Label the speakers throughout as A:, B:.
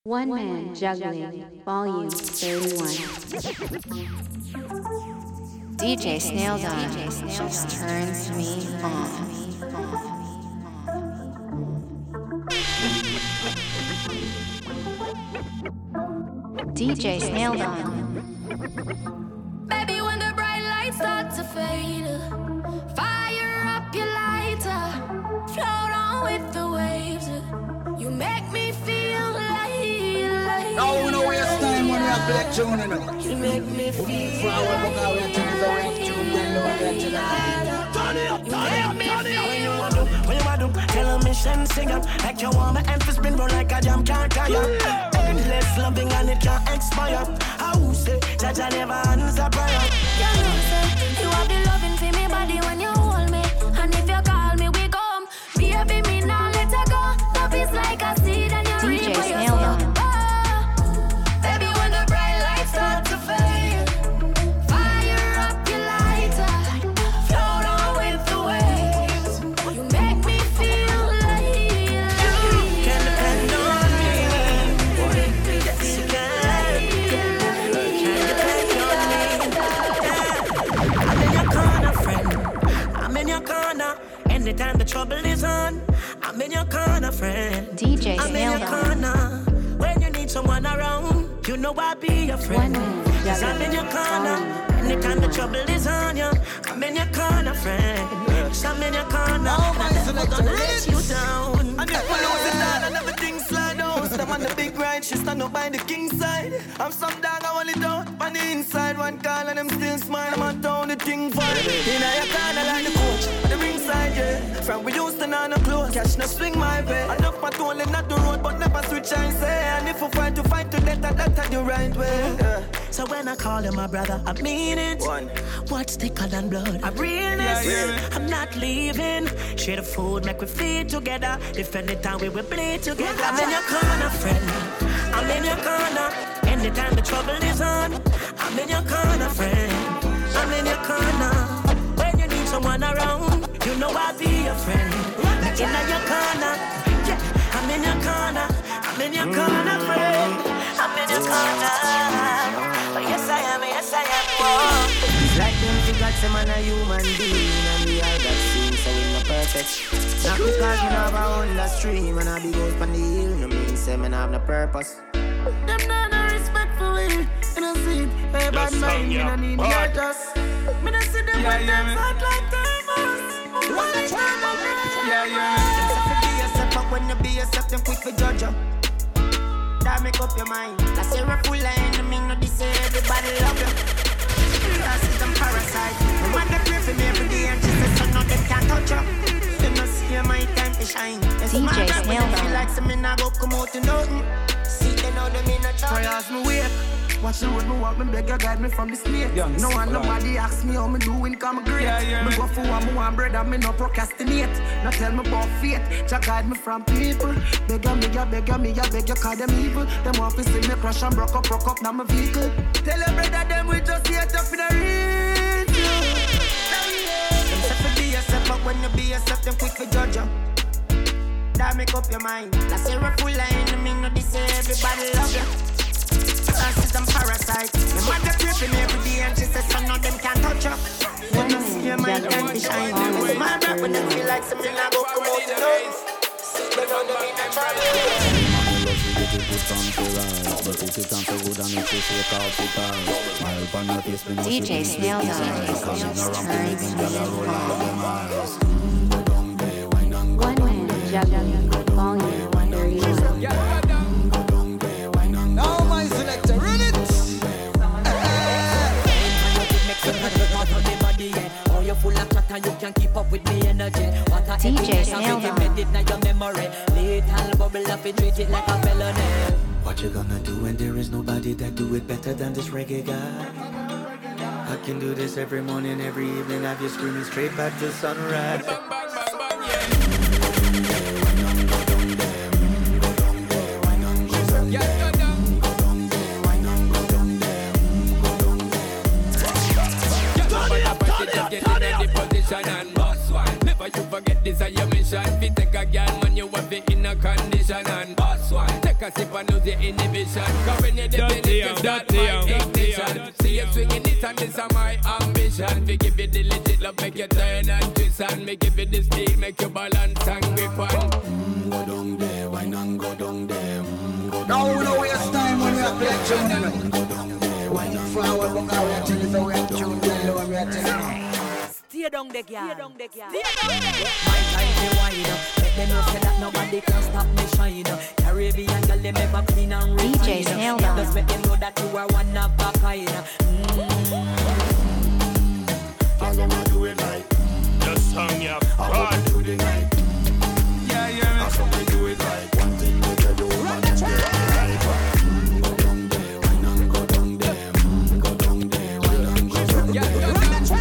A: One Man Juggling, Volume 31. DJ Snail Dime just turns me on. DJ Snail Dime.
B: Baby, when the bright lights start to fade, fire up your lighter, float on with the waves. You make me feel like
C: no, we don't waste time when we have black tune, you know.
B: You make me feel
C: Flower, look how we turn the rap tune, then look at you now.
D: Turn it up, turn it up, turn it up. When you want to tell a mission, sing up like you want my emphasis spin roll like a jam can't tire. Endless loving and it can't expire. I will say that I never answer prayer.
B: you know, say, you have the loving for me body when you hold me. And if you call me, we come. Baby, me now let her go. Love is like a seed and you reap
A: DJ
B: what you
A: Snail
B: sow.
A: Dime.
B: Baby, when the bright lights start to fade, fire up your lighter, float on with the waves. You make me feel like
D: You can depend on me. Yes, you can. Can depend on me. I'm in your corner, friend. I'm in your corner. Anytime the trouble is on, I'm in your corner, friend.
A: DJ
D: I'm in
A: Snail
D: your
A: Dime.
D: corner. When you need someone around, you know I'll be your friend. Cause I'm in your corner. Anytime the trouble is on you, I'm in your corner, friend. Cause I'm in your corner. I'm never gonna let you down.
E: And if we lose it all and everything slide down, step on the big ride, she stand up by the king side. I'm some dog, I hold it down on the inside. One call and them still smile, I'm on town, the thing fine. In your corner like the coach, on the ringside, yeah. From we used to know no clothes, catch no swing my way. Enough patrolling not the road, but never switch and say. And if we fight to death, that's the right way. Yeah.
D: So when I call you my brother, I mean it.
E: One.
D: What's thicker than blood? I'm realness. I'm not leaving. Share the food, make we feed together. Defend the time we will bleed together. I'm in your corner, friend. I'm in your corner. Anytime the trouble is on, I'm in your corner, friend. I'm in your corner. When you need someone around, you know I'll be your friend. In your corner, yeah. I'm in your corner. I'm in your corner, friend. I'm in your corner. Oh, yes I am, yes I am. Whoa.
E: It's like them figures, say man a human being. And we all got seen, so we not perfect. Not because we have our own stream. And I be goes from the hill, no mean say man have no purpose. Them not no respect for we. You know see, hey bad mind, you know need the artists. Me not see them when them act like thermos. When you be yourself, them quick for judge you. That make up your mind. That's a full of enemy, no this everybody love you. That's them parasite. No one that pray for me every day and she says so no them can't touch you. Them not see my time to shine.
A: DJ Snail Dime.
E: Feel like some me not go come out to nothing. See they know them in a trouble. Try ask me wait. Watch the road, me walk, me beg you guide me from the snake. No one, nobody ask me how me doing, come great. Me go for one, me want bread and me no procrastinate. Now tell me about faith, just guide me from people. Beg you, call them evil. Them want to see me crash and broke up now my vehicle. Tell your brother them we just here tough in a real. Them say for be yourself, but when you be yourself, them quick for judge you. That make up your mind. That's a full of enemy, no this everybody love you. Is them parasite. Your mother creeping every day and she says some of them can't touch her. When you see your mind time to shine. It's my rap when they feel like something I go come out to know. But on the mean and try
A: DJ Snail Dime just turns me on. One Man Juggling, Volume 31.
C: Now my selector, run it!
F: Oh, you're full of chatter, you can keep up with me energy.
A: DJ Snail Dime.
F: Your memory. Little bubble up, it treat it like a felony.
G: What you gonna do when there is nobody that do it better than this reggae guy? I can do this every morning, every evening, have you screaming straight back to sunrise.
H: Never you forget this is your mission. If you take a girl, man, you have it in a condition. And boss one, take take a sip and lose your inhibition. Cause when you defend it, you start my ignition. See you swinging it and this is my ambition. We give you the legit love, make you turn and twist. And me give you the steel, make you balance and grip on.
G: Go down there, why not go down there?
C: Now we know waste time when we are playing tune.
G: Go down there, why not
C: forward, but now we are telling you we are tune. When we are telling you.
F: Stay down the girl. My time to wind up. Let them know say that nobody can stop me shine. Caribbean girl, them ever clean and refined.
A: DJ Snaildown.
F: Just make them know that you are one of a kind.
G: Girl, I'ma do it like
I: just song ya.
G: I'ma do the night.
I: Yeah.
G: I saw me do it like one thing that you do, man. Go down there, why not go down there? Go down there, why not go down there?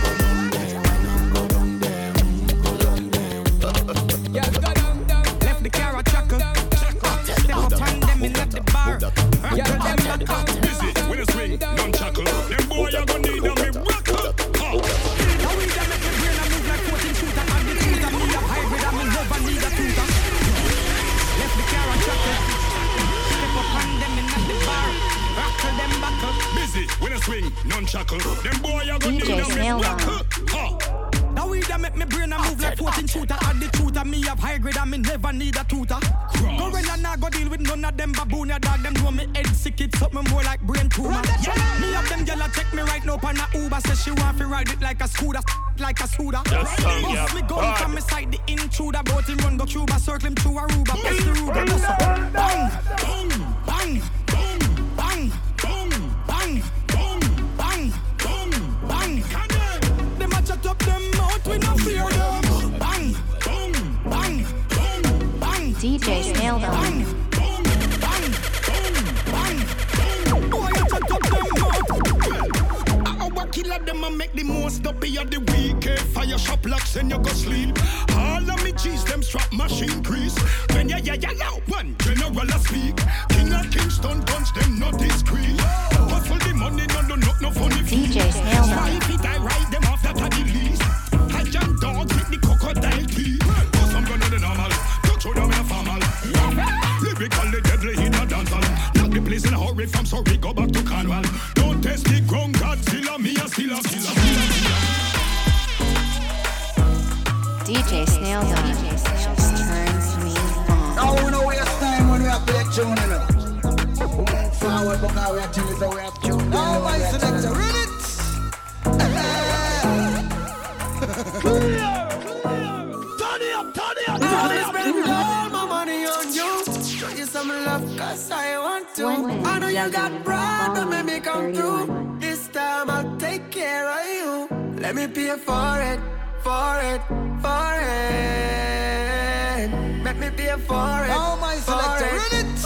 E: Left the car a chuckle. Step up on them and left the bar.
I: Busy when you swing, don't chuckle. Them boy you gonna need a miracle.
E: Now we got make the brain a move like 14 shooter. And the shooter me a hybrid and me never need a tutor. Left the car a chuckle. Step up on them and left the bar. Rockle them buckle.
I: Busy when you swing, don't chuckle. Them boy you gonna need a miracle.
E: Now we da make me brain a move like 14 shooter. And the tutor me have high grade and me never need a tutor. Go when and I go deal with none of them baboon. Ya dog them know me head sick, it's something more like brain tumor. Me have them gyal a check me right now on a Uber. Say she want to ride it like a scooter, like a scooter. Bust me gun from me side the intruder. Bout him run go Cuba, circle him through Aruba. Bust the Ruger, bust bang, bang, bang, bang, bang, bang, bang, bang, bang. Them a chat up them out, we no fear them. Bang, bang, bang,
A: DJ Snaildown.
E: bang, bang, bang. Boy, you chat up them out.
I: Our killer them a make the most up here the weekend. Fire shop locks and you go sleep. All of me cheese them strap machine crease. When ya loud one general a speak. King of Kingston guns them not discreet. Hustle the money no funny
A: DJ Snaildown.
I: 5 feet I ride them off that at the least. I jump dog with the crocodile key. Cause I'm gonna the normal. Touch with them in a formal. Lyrically deadly in a dancehall. Knock the place in a hurry from sorry go back to Cornwall. Don't test the ground Godzilla. Me a still a killer.
A: DJ Snaildown just turns me on.
C: Now we know waste time when we are playing tune. Forward, but now we are telling you we have tune. Now my selector, read it.
E: I spend all my money on you. Show you some love cause I want to. I know you got pride, but make me come through. This time I'll take care of you. Let me pay for it, for it, for it. Let me pay for it.
C: Now my selector, read it.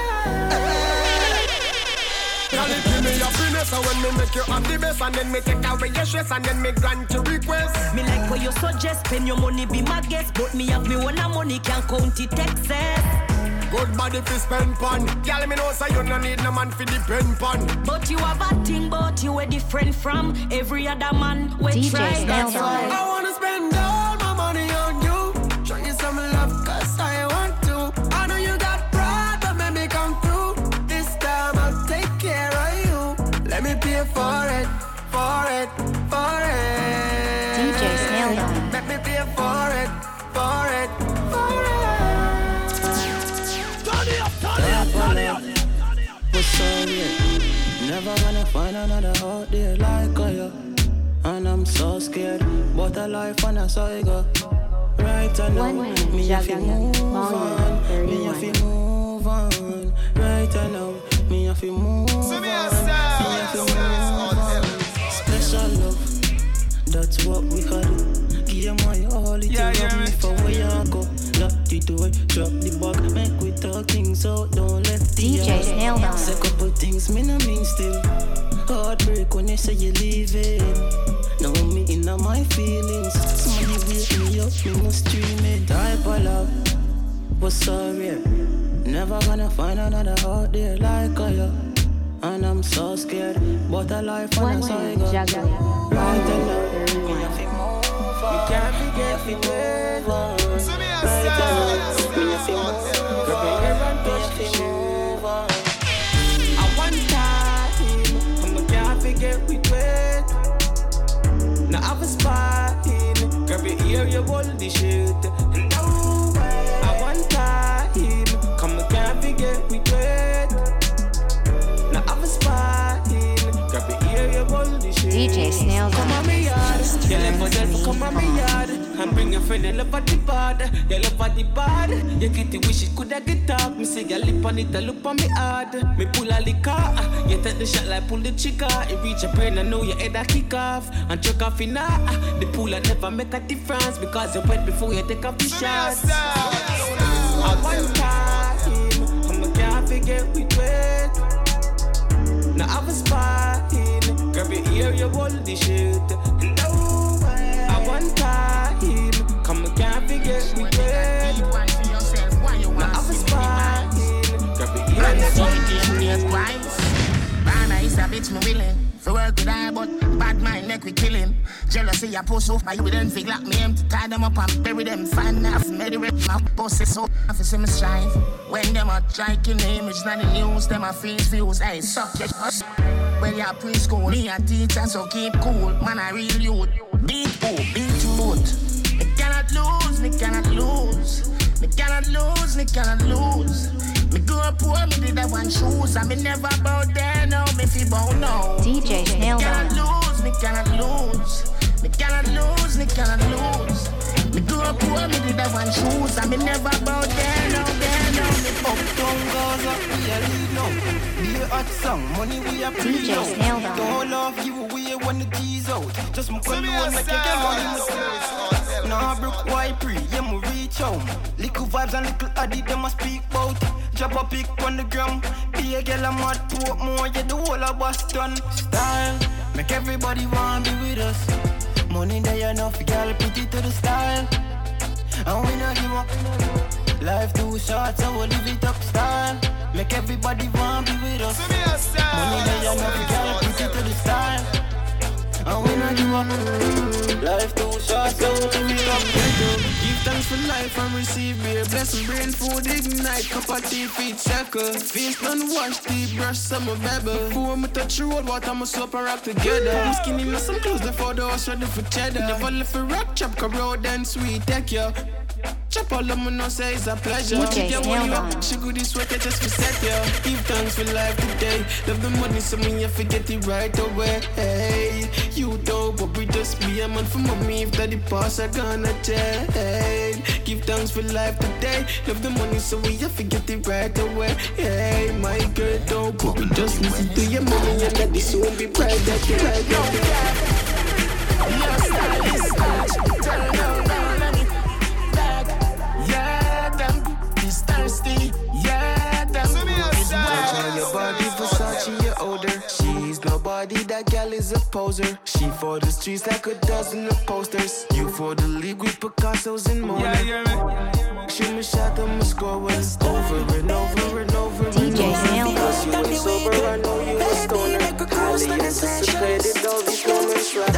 E: Girl, it give me your happiness, and when me make you have the best, and then me take away your stress, and then me grant your request.
F: Me like what you suggest, spend your money, be my guest. But me have me one money, can't count it excess.
E: Good body fi spend pon. Girl, me know say you no need no man fi depend pon.
F: But you have a thing, but you are different from every other man. We
A: DJ
F: try, that's
A: Snaildown.
F: why.
E: I wanna spend all my money on you. Show you some love cause I want to. I know you got pride, but make me come through. This time I'll take care of you. Let me pay for it, for it, for it.
A: DJ Snaildown.
E: Let me pay for it, for it, for it.
G: Turn it up. What's on here? Never gonna find another out there like you. And I'm so scared, but a life and I saw it go. Right now, me have to move on. Me have to move on. Right now, me have to move on. Me have to move on. Special love, that's what we had. Give my all, it love me for where you go. Lock the door, drop the bag, make we talk things out, don't let the
A: DJ Snaildown.
G: Say couple things me no mean still. Heartbreak when you say you leaving. Now me in my feelings. Somebody wake me up, me must dream it. Type of love was so rare. Never gonna find another out there like you. And I'm so scared, but a life on a side go. Right now, me have to move on. You can't forget to move on. Right now, me have to move on. Girl, and me have to move forget we wait. Now have a spot in. Grab your ear, you hold the shit. No way. I want time. Come and can't forget we wait. Now have a spot in. Grab your ear, you hold the shit.
A: DJ Snail
G: Come on me yard. You never just come on me yard. And bring your friend and love at the bad. You love at the bad. You get the wish it coulda get up. Me say you lip on it, look on me hard. Me pull a liquor. You take the shot like pull the trigger. You reach your brain and know your head a kick off. And choke off in the pool that never make a difference. Because you wet before you take off the shots. I want time. I'm a can't forget we wait. Now have a spot in. Grab your ear, you hold the shit. No way. I want time. Come and can't forget we wait. Now have a spot in. Grab your ear, you hold the shit.
J: Rana is a bitch me willing. For work with I, but bad mind make we kill him. Jealousy I push off my with them fig like me. To tie them up and bury them. Fan off, made it my boss is so I see me shine. When them a striking image, not the news, them a face views. Hey, suck your ass. When you're preschool, me a teacher, so keep cool. Man, I real youth. Beat who? Beat youth. Me cannot lose, me cannot lose. Me cannot lose, me cannot lose. Me grew up poor, me did have one shoes. I me never bow there, no, me fi bow now.
A: DJ Snail
J: Me cannot lose, me cannot lose. Me cannot lose, me cannot lose. Me grew up poor, me did have one shoes. I me never bow there, no, me
G: Uptown Gaza, we a lead now. Be a hot song, money we a pre now. Don't love you away when the G's out. Just my cologne make you get money. Nah, broke white pre, yeah, me reach out. Little vibes and little addy, them a speak bout. Drop a pic on the gram. Be a girl, I'm mad to more, yeah, the whole of Boston. Style, make everybody want be with us. Money there enough, girl, put it to the style. And we not give up. Life too short, so we'll live it up style. Make everybody want be with us. Money there enough, girl, put it to the style. And we not give up. Life too short, so we'll live it up. Give thanks for life and receive beer. Blessing, brain food, ignite. Cup of tea, feet circle. Face none wash, teeth brush, summer bubble. Before me touch the road, water, my soap and rock together. I'm skinny, now some clothes left for the house, ready for cheddar. Never left for rock, chop, road and sweet, take ya. Chop all of me no say it's a pleasure.
A: DJ Snail Down.
G: She go this way, just for set ya. Give thanks for life today. Love the money, so me you forget it right away. Hey, you dope, but we just be a man for mommy. If that the past are gonna change. Give thanks for life today. Love the money, so we you forget it right away. Hey, my girl dope, but we just listen to your mommy and let this soon be bright. That you right now. Your style is such. Turn around. Thirsty, yeah, them watch your body Versace, you're older. She's nobody, that gal is a poser. She for the streets like a dozen of posters. You for the league with Picasso's and more. Shoot me shot, I'ma score one over and over and over.
A: DJ Snail Down.
G: Because you ain't sober, I know you a stoner. Highly anticipated, all these moments right.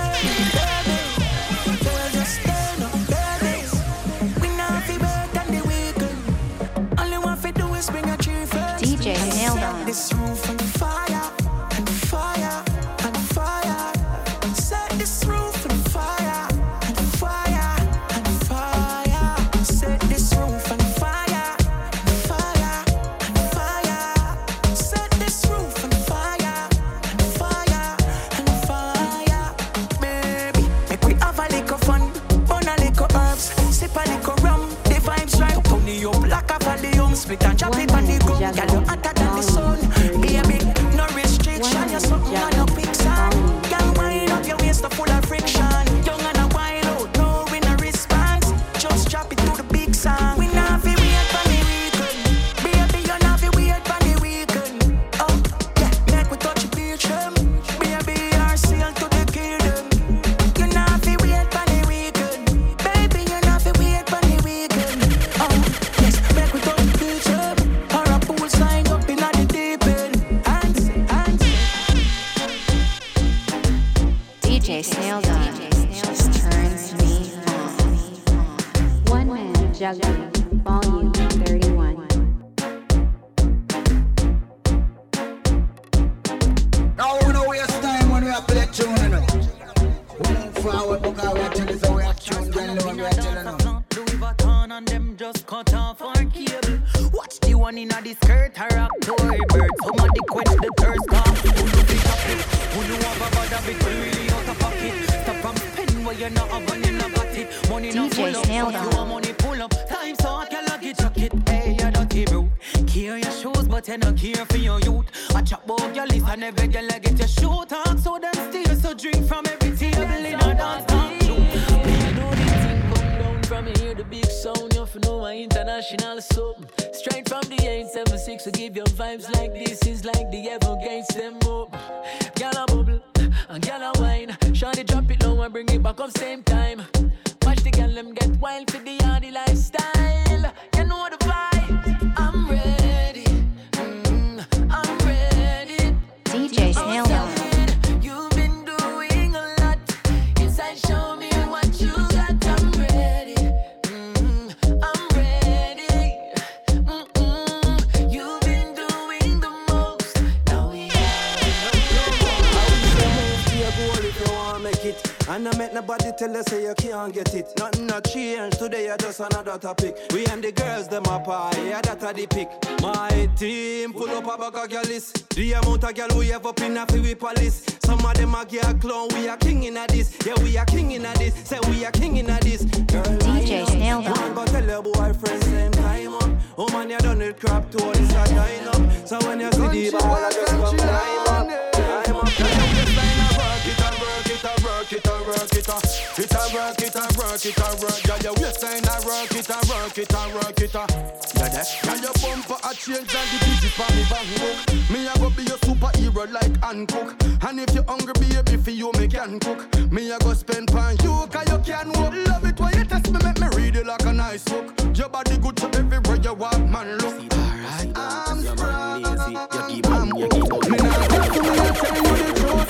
A: DJ Snail Down.
D: This roof on fire, and fire, and fire. Set this roof on fire, and fire, and fire. Set this roof on fire, and fire, and fire. Set this roof on fire, and fire, and fire. Baby, make we have a little fun, burn a little herbs, sip a little rum. The vibes right, pony up like a volume, split and chop it on the gum. Girl, you hotter than the sun, baby. No restriction, you're something on your pixar. Girl, wind up your waist, full of friction. Young and a wild out, no in a response. Just drop it to the big song. We not fi wait for the weekend, baby. You not fi wait for the weekend. Oh yeah, make we touch the beach them, baby. Our sail to the kingdom. You not fi wait for the weekend, baby. You not fi wait for the weekend. Oh yes, make we touch the beach them. Sign up in the deep end.
A: DJ Snail Down just turns me on.
K: One Man Juggling, Volume 31.
C: Now we know waste time when we are playing. tune, you know. Move forward, because we are telling us we are tuned, girl, we are telling us.
F: Louis Vuitton and them just cut off our cable. Watch the one in the skirt, her rock to her bird. Somebody quench the thirst off. Who you have a bad habit, we really out of pocket. Stop from spending where you're not having in a got it. Money not full up, you want money pull up. Time so I can lock it, chuck it. Hey, you dirty bro. Care your shoes, but you don't care for your youth. I chop about your list and every girl I get your shoe talk. So then steal, so drink from every table in a dance talk. From here, the big sound, you know my international soap. Straight from the 876, to give you vibes like this is like the Evergates, them up. Gyal a bubble, and gyal a wine. Shawty drop it low and bring it back up same time. Watch the gyal them get wild for the yardy lifestyle. You know the vibe. I'm ready. I'm ready.
A: DJ Snail.
F: You've been doing a lot. Inside, show me what you got. I'm ready. I'm ready. You've been doing the most. Now we
G: move to your goal if you want to make it. And I make nobody tell you say you can't get it. Nothing not change, today are just another topic. We and the girls, them a pie, yeah, that a the pick. My team full up a bag of girls. The amount of girl we have up in a free police. Some of them a get clown, we are king in a this. Yeah, we are king in a this, say we are king in a this. Girl,
A: DJ Snail.
G: man, go tell your boyfriend same time up. Oh man, you done it crap to all this a line up. So when you see the ball, I just come climb up. Work it and work it, it a work it and work it and work. Girl, your waistline a work it and work it and work it. Yeah, that. Girl, your bumper a change and the digits for me bang book. Me a go be your superhero like Hancock. And if you hungry, baby, for you me can cook. Me a go spend pan you, 'cause you can walk. Love it when you test me, make me read it like a nice book. Your body good to everywhere you walk, man. Look. Alright, I'm strong. You keep on, you keep on. Me not talk to me, I tell you the truth.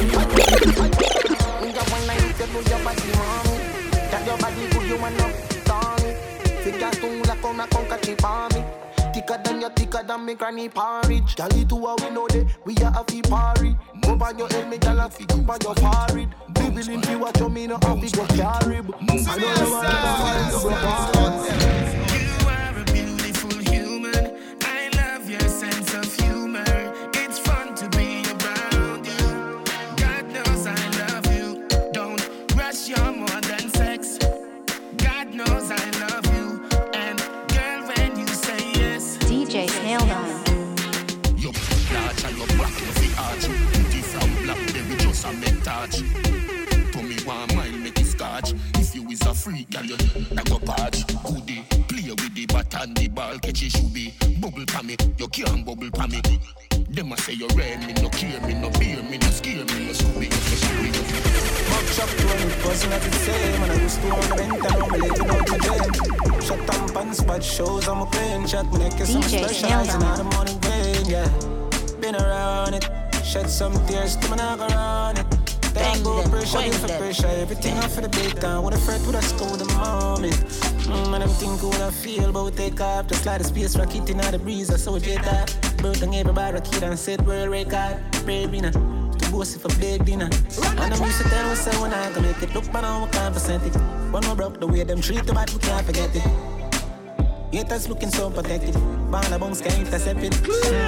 E: Your body, mommy. That your body good, you want no Tommy. Figure tung la come a chip on me. Thicker than me granny porridge. Gally to a we know that we are a fee party. Go on your head, me gal a fit up on your forehead. Be willing to watch your me no have to go carry. I know you want to go.
J: You are a beautiful human. I love your sense of humor. It's fun to be around you. God knows I love you. Don't rush, you're more than sex. God knows I love you. And girl, when you say yes,
A: DJ Snail Down.
J: you large and you black in the arch. Beauty from blackberry just a make touch. To me 1 mile make it scotch. If you is a freak, girl, you like a patch. Goodie, play with the bat and the ball, catch it should be. Bubble pa me, you can't bubble pa me. Them a say you red, me no care, me no beer, me no scare, me no scooby.
G: Back shop 20, wasn't that the same. And I used to want rent and now me later out to jail. Shut up pants, bad shows, I'm a plane. Shot me neck, some specials and all the morning rain, yeah. Been around it, shed some tears, to me not around it. Then go pressure, for pressure, everything off for the big time. What a friend would I scold the moment. And I'm thinking what I feel, but we take off. Just like the space rocket in the breeze, I saw J that. Bird and everybody rocket and set world record. Baby, nah. To go see for big dinner. And I'm used to tell myself when I can make it. Look, man, I can't percent it. One more broke the way them treat the bad, we can't forget it. Haters looking so pathetic. Band of bunks can't intercept it.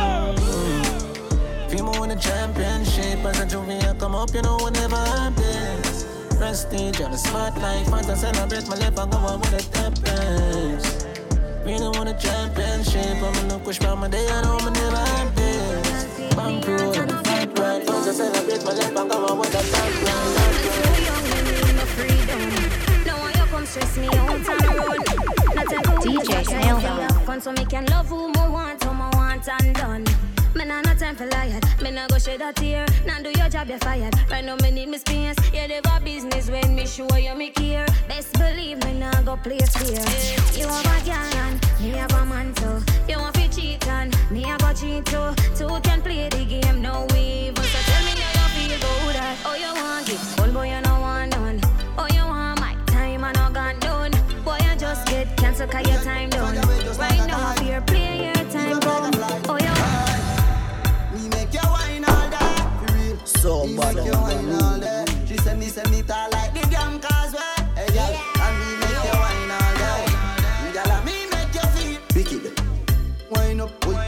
G: If you win a championship as a junior, come up, you know, whenever I'm this. Prestige on the spotlight, fans to celebrate my life and go on with the tempest. We don't want a championship, I'm gonna push by my day, I know I'm never have this. Bang crew and the fight right, fans to celebrate my life and go on with the tempest.
B: Now you come stress me out on the road.
A: DJ Snail Down.
B: So me can love who I want and done. Me nah no time for liar. Me nah go shed a tear. Nah do your job, you're fired. Right now me need me space. You never business when me show you me care. Best believe me nah go play fair. You have a girl and me have a man too. You want to cheat and me have a cheat too. Two can play the game, no evil. So tell me how you feel about that. Oh you want it, old boy you no want none. Oh you want my time and I got done. Boy you just get cancelled 'cause your time done. Right now fear play your time done. Oh you
E: So bad, send me tall like the damn causeway. Hey, girl, and me make you wine all day. Girl, and me make you feel picky. Wine up, oi.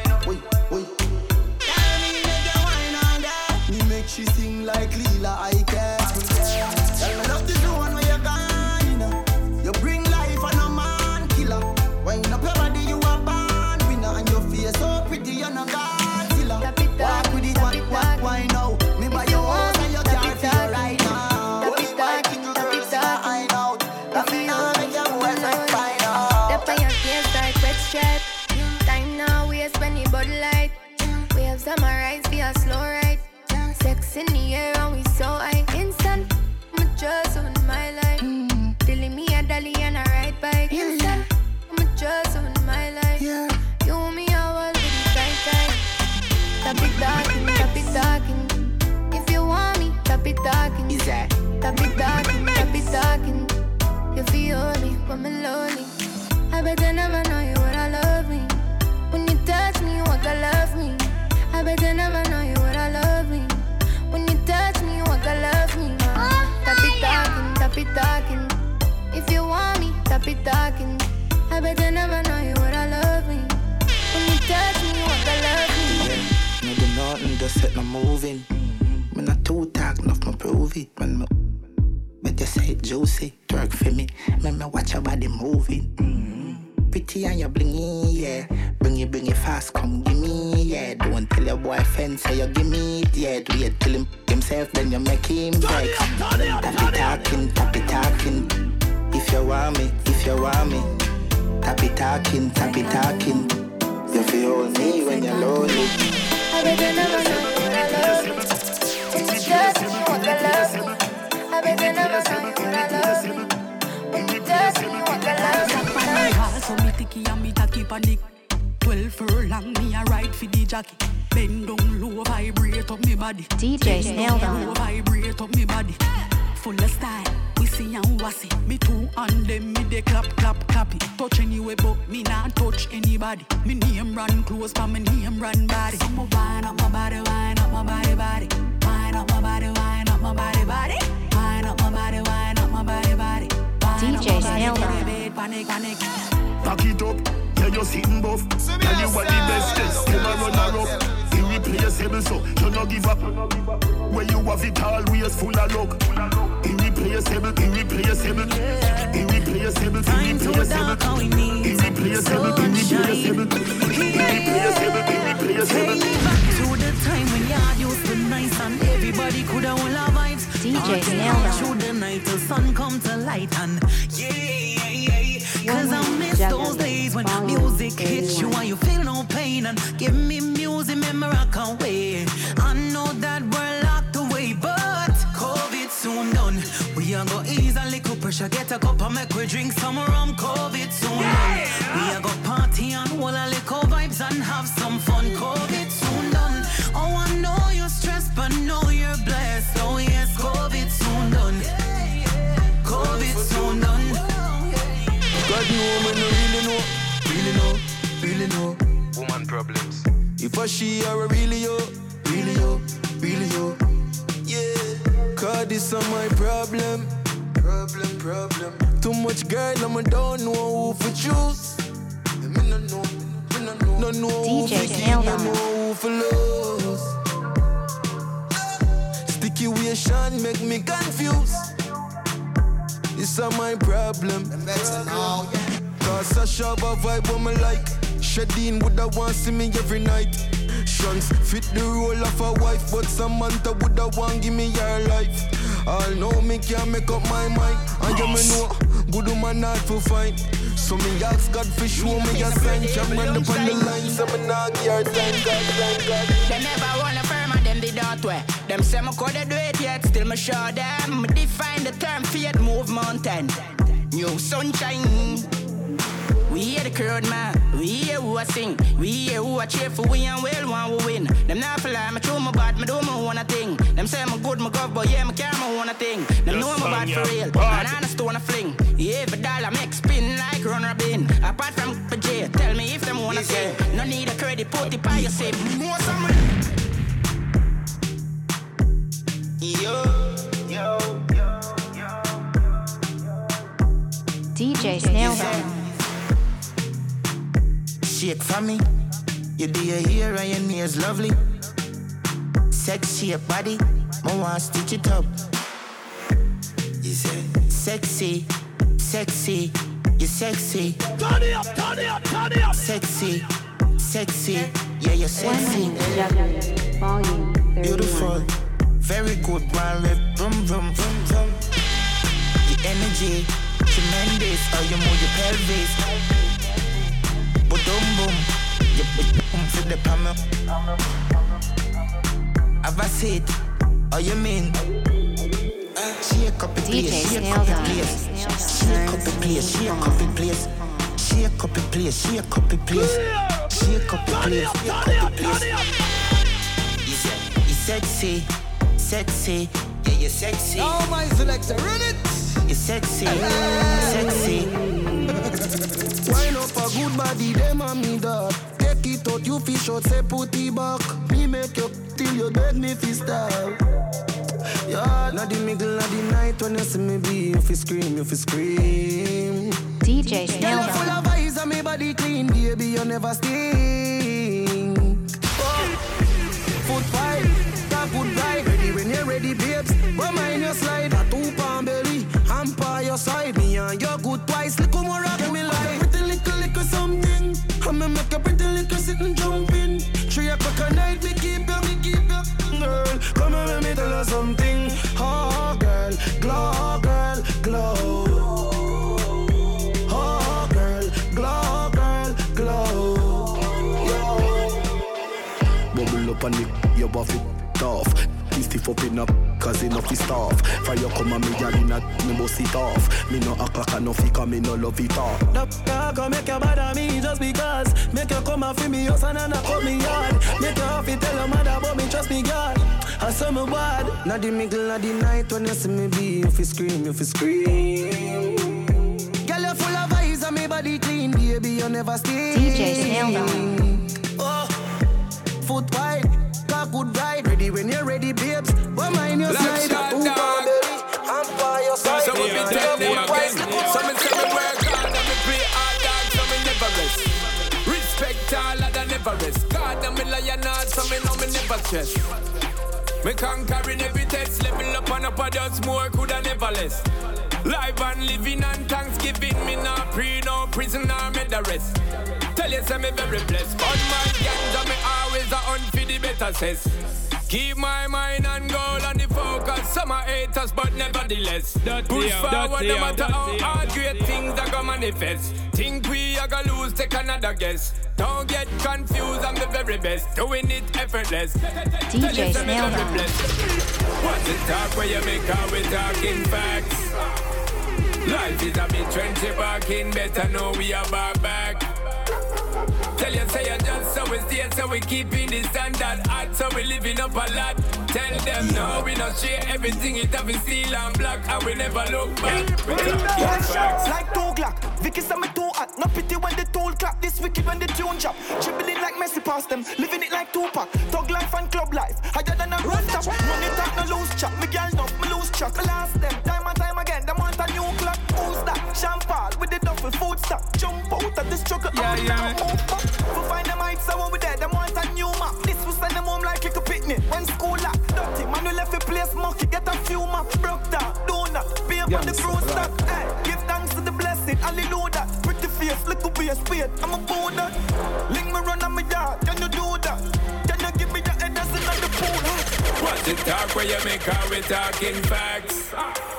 E: Girl, me make you wine all day. Me make she sing like Lila, I care. Girl, me love the one where you gone, you know. You bring life and a man killer. Wine up your body, you a born winner. And your face so pretty, you're not Godzilla. Walk with it, walk, why now? Me buy your house and your car for you right now. Only white king girls in the hideout. That me now make your boyfriend find out.
B: Step on your face like wet stripe. Time now, waste when you bud light. We have summarized via slow ride. Sex in the air and we so high. Instant, I'm just on my life. Telling me a dolly and a ride bike. Instant, I'm just on my life. You me a wall with the tight. Tap it talking. If you want me, tap it talking.
E: Is that?
B: Tap it talking. You feel me when I'm lonely. I bet you never know you would I love me. When you touch me, you want to love me. I bet you never know you would I love me. When you touch me, you want to love me. Tap it talking. If you want me, tap it talking. I bet you never know you would I love me. When you touch me, you want to love me.
J: No do nothing, just set no moving. Me not too talk, enough me prove it. Man, but you say it juicy, twerk for me. Me watch your body moving. Pretty and you blingy, yeah. Bring it fast, come give me, yeah. Don't tell your boyfriend, say you give me it, yeah. Do you tell him himself, then you make him vex. Tap it talking. If you want me. Tap it talking. You feel me when you're lonely.
B: I bet you never know what I love you. When you touch me, you want to love me. I bet you never know what I love you. When you touch me, you want to love me.
D: So me ticky and me tacky panic. 12 furlong, me a ride for the jockey. Bend down low, vibrate up me body.
A: DJ Snail
D: low, vibrate up me body. Full of style, we see and wassy. Me two and them, me they clap it. Touch anyway, but me not touch anybody. Me name run close, but me name run body. So me wind up my body. Wind up my body. Wind up my body. Wind up my body.
A: DJ Snail
D: Panic.
I: Back it up, yeah, you're sitting buff. And you are the bestest, still a runner up. Irreplaceable, so you no give up. Where you have it always full of luck. Irreplaceable.
D: To the time when y'all used to nice and everybody could have all our vibes.
A: DJ Snail
D: through the night till sun come to light and Cause I miss those days when music hits you and you feel no pain and give me music, memory I can't wait. I know that we're locked away, but COVID soon done. We are go ease a little pressure, get a cup and make we drink some rum. COVID soon done. We are go party and hold a little vibes and have some fun. COVID soon done. Oh, I know you're stressed, but know you're blessed. Oh yes, COVID soon done. COVID soon done.
L: God know, man, I really know.
M: Woman problems.
L: If I she are really yo. Yeah, cause this are my problem. Too much girl, I don't know who for choose. Me no know who for keep, no know who for lose. Sticky situation make me confused. This are my problem. Cause I shove a vibe on my like. Shadeen woulda want see me every night. Shuns fit the role of a wife, but Samantha woulda want give me her life. All know me can't make up my mind. And you me know, good woman not for fine. So me ask God for show me a sign. Jam run up on the line, so me not give her time. God.
N: They never wanna firm and them did that way. Them say me coulda do it yet, still me show them. Me define the term faith move mountain. New sunshine. We hear the crowd, man. We hear who I sing. We hear who I cheer for. We and well one will win. Them not for lie. Me true, my bad. Me do my own thing. Them say I'm good, my gov, but yeah, me care my own thing. Them know I'm bad for real. And I stone a fling. Yeah, every dollar make spin like run Robin. Apart from PJ, tell me if them wanna say. No need a credit, put it by yourself. More some. Yo.
A: DJ Snaildown.
J: Shake for me. You do your hair and your nails lovely. Sexy your body, I want stitch it up. You say sexy, sexy, you're sexy.
I: Turn it up, turn it up, turn it up.
J: Sexy, sexy, yeah, you're sexy.
K: Volume 31.
J: Beautiful, very good, man. Vroom, vroom, vroom, vroom. The energy, tremendous. How you move your pelvis. Boom, boom. You boom for the palm. Have a seat, how you mean? Shake up the place, shake up the place. Shake up the place, shake up the place. Shake up the place, shake up the place. Shake up the place, shake up the place. You're sexy, sexy, yeah, you're sexy.
C: Now my selector, run it.
J: You're sexy, sexy.
E: Wine up a good body, them and me dog. Take it out, you fish out, say put it back. Me make you till you beg me fi stop. Yeah, not the middle of the night when you see me be, you fi scream, you fi scream.
A: DJ
E: Girl, you full of eyes and me body clean, baby, you never stink. Oh, foot wide, top good ride, ready when you're ready, babes. But mind your slide, a 2-pound belly, hand by your side, me and you good twice. Look how more rock me like, pretty little something. I'ma make a pretty little sit and jump in. 3 o'clock at night, me keep you, girl. Come on, let me tell you something. Oh, girl, glow, girl, glow. Oh, girl, glow, girl, glow. Yeah.
M: Bubble up and you buff it off. Stiff up in up, cause enough is staff. Fire come and me girl in a, me bust it off. Me no act like a no fika, me no love it off.
D: Dog, come make you bother me just because. Make you come and feel me house and not cut me yard. Make you have to tell your mother about me, trust me God. I saw me bad.
E: Not the middle of the night when you see me be, you fi scream, you fi scream. Girl, you full of eyes and me body clean, baby, you never stink.
A: DJ Snaildown.
E: Oh, foot wide. Good ride, ready when you're ready, babes. But mind your slide, I'm by your side.
H: So we be telling you again. Some say me work hard and me play hard dog, so me never rest. Respect all of the never rest. God and me lion hard, so me know me never stress. Me conquering every test, level up and up a does more, coulda never less. Live and living and Thanksgiving, me not pre, no prison, or me the rest. Tell you say me very blessed, but my ganja me always a hunt for the better cess. Keep my mind and goal on the focus. Some are haters, but nevertheless push forward no matter how hard great things are gonna manifest. Think we are gonna lose, take another guess. Don't get confused, I'm the very best. Doing it effortless.
A: DJ Snaildown.
H: What's the talk where you make out we talking facts? Life is a bit trendy, barking. Better know we are back. Tell you say you just so we stay, so we keeping the standard hot, so we living up a lot. Tell them no, we not share everything, it have steel and black, and we never look back. We talking facts.
D: Like 2 o'clock, Vicky say me too hot. No pity when the tool clap, this wicked when the tune chop. Dribbling like Messi past them, living it like Tupac. Thug life and club life, higher than a rooftop. Money talk, no lose chop, me girl no, me lose track. I last them, time and time again, them want a new clock. Who's that? Champagne with the duffel, food stock. Jump out of the struggle, yeah. We find them heights, so when we there, them want a new map. This will send them home like a picnic. When school lock, dirty, man we left a place mucky. Get a few map, broke down, donut, pay up on the crew stock. Hey, give thanks to the blessing, hallelujah. Pretty face, look who be a spade, I'm a boulder. Link me run on my yard, can you do that? Can you give me your head as another pool?
H: What's the talk where you make out we talking facts?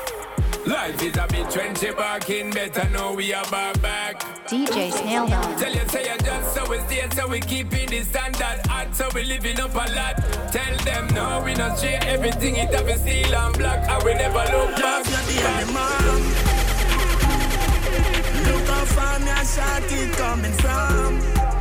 H: Life is a bit trendy, barking. Better know we are back.
A: DJ Snaildown.
H: Tell you say you just so we stay, so we keeping the standard hot, so we living up a lot. Tell them no, we not share everything, it have steel and black, and we never look back.
D: Look how far me a shot it coming from,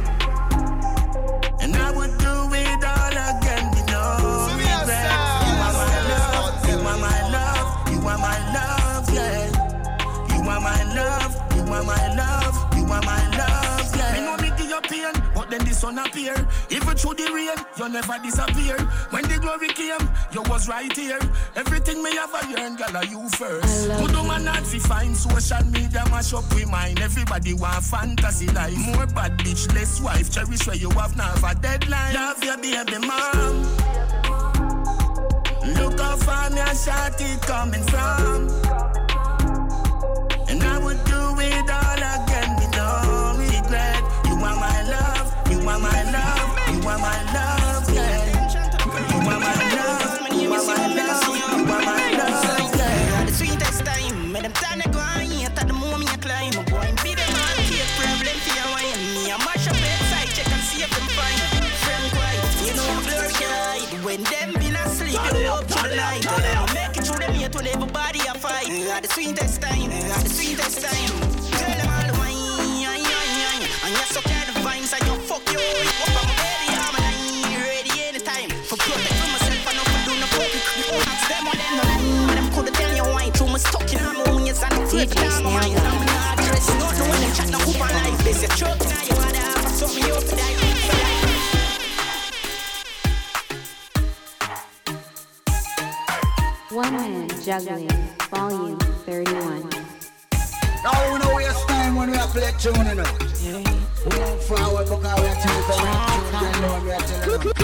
D: and I would do it all again. You know, you are my love, you are my love, you are my love, yeah. You are my love, you are my love, you are my love, yeah. Me know me give you pain, but then this
E: sun appear. Even through the rain, you never disappear. When the glory came, you was right here. Everything me have a yearn, girl, you first. Good woman not fi find social media mash up with mine. Everybody want fantasy life. More bad bitch, less wife. Cherish where you have now a deadline. Love your baby mom. Look how far me a shot it coming from. And I would do it all again with no regret. You are my love, you are my love, you are my love, yeah. You are my love, you are my love, you are my love, yeah.
N: The sweetest time, me them time to go on here. At the moment you climb, I'm going be the man. Take problem for your wine. Me a mash up bedside, check and see if I'm fine. Friend quiet, you know I'm blurry eyed. When them been asleep, you up to the light. I'll make it through them here till everybody a fight. The sweetest time, the sweetest time. Tell them all the wine, and you're so kind of vines, and you fuck you. Up on my belly, I'm ready anytime. For protect for myself, I know for do no public. Ask them all them, them could tell you wine. Through my stuck in my wings and the flip down my mind. I'm not dressed, not the one that chat no hoop on life. They say choke now, you wanna have something you to die.
K: One Man Juggling, Volume 31.
C: Now we don't waste time when we are playing tune, you know. We move forward because we are telling the right tune, you know, we are telling them.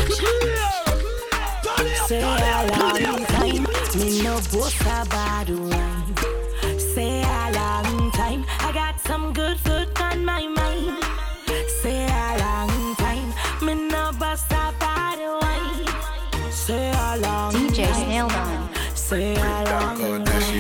D: Say a long time, me no boast about wine. Say a long time, I got some good food on my mind. Say a long time, me no boast about wine. Say a long time,
A: DJ Snail Don.
D: say a long time.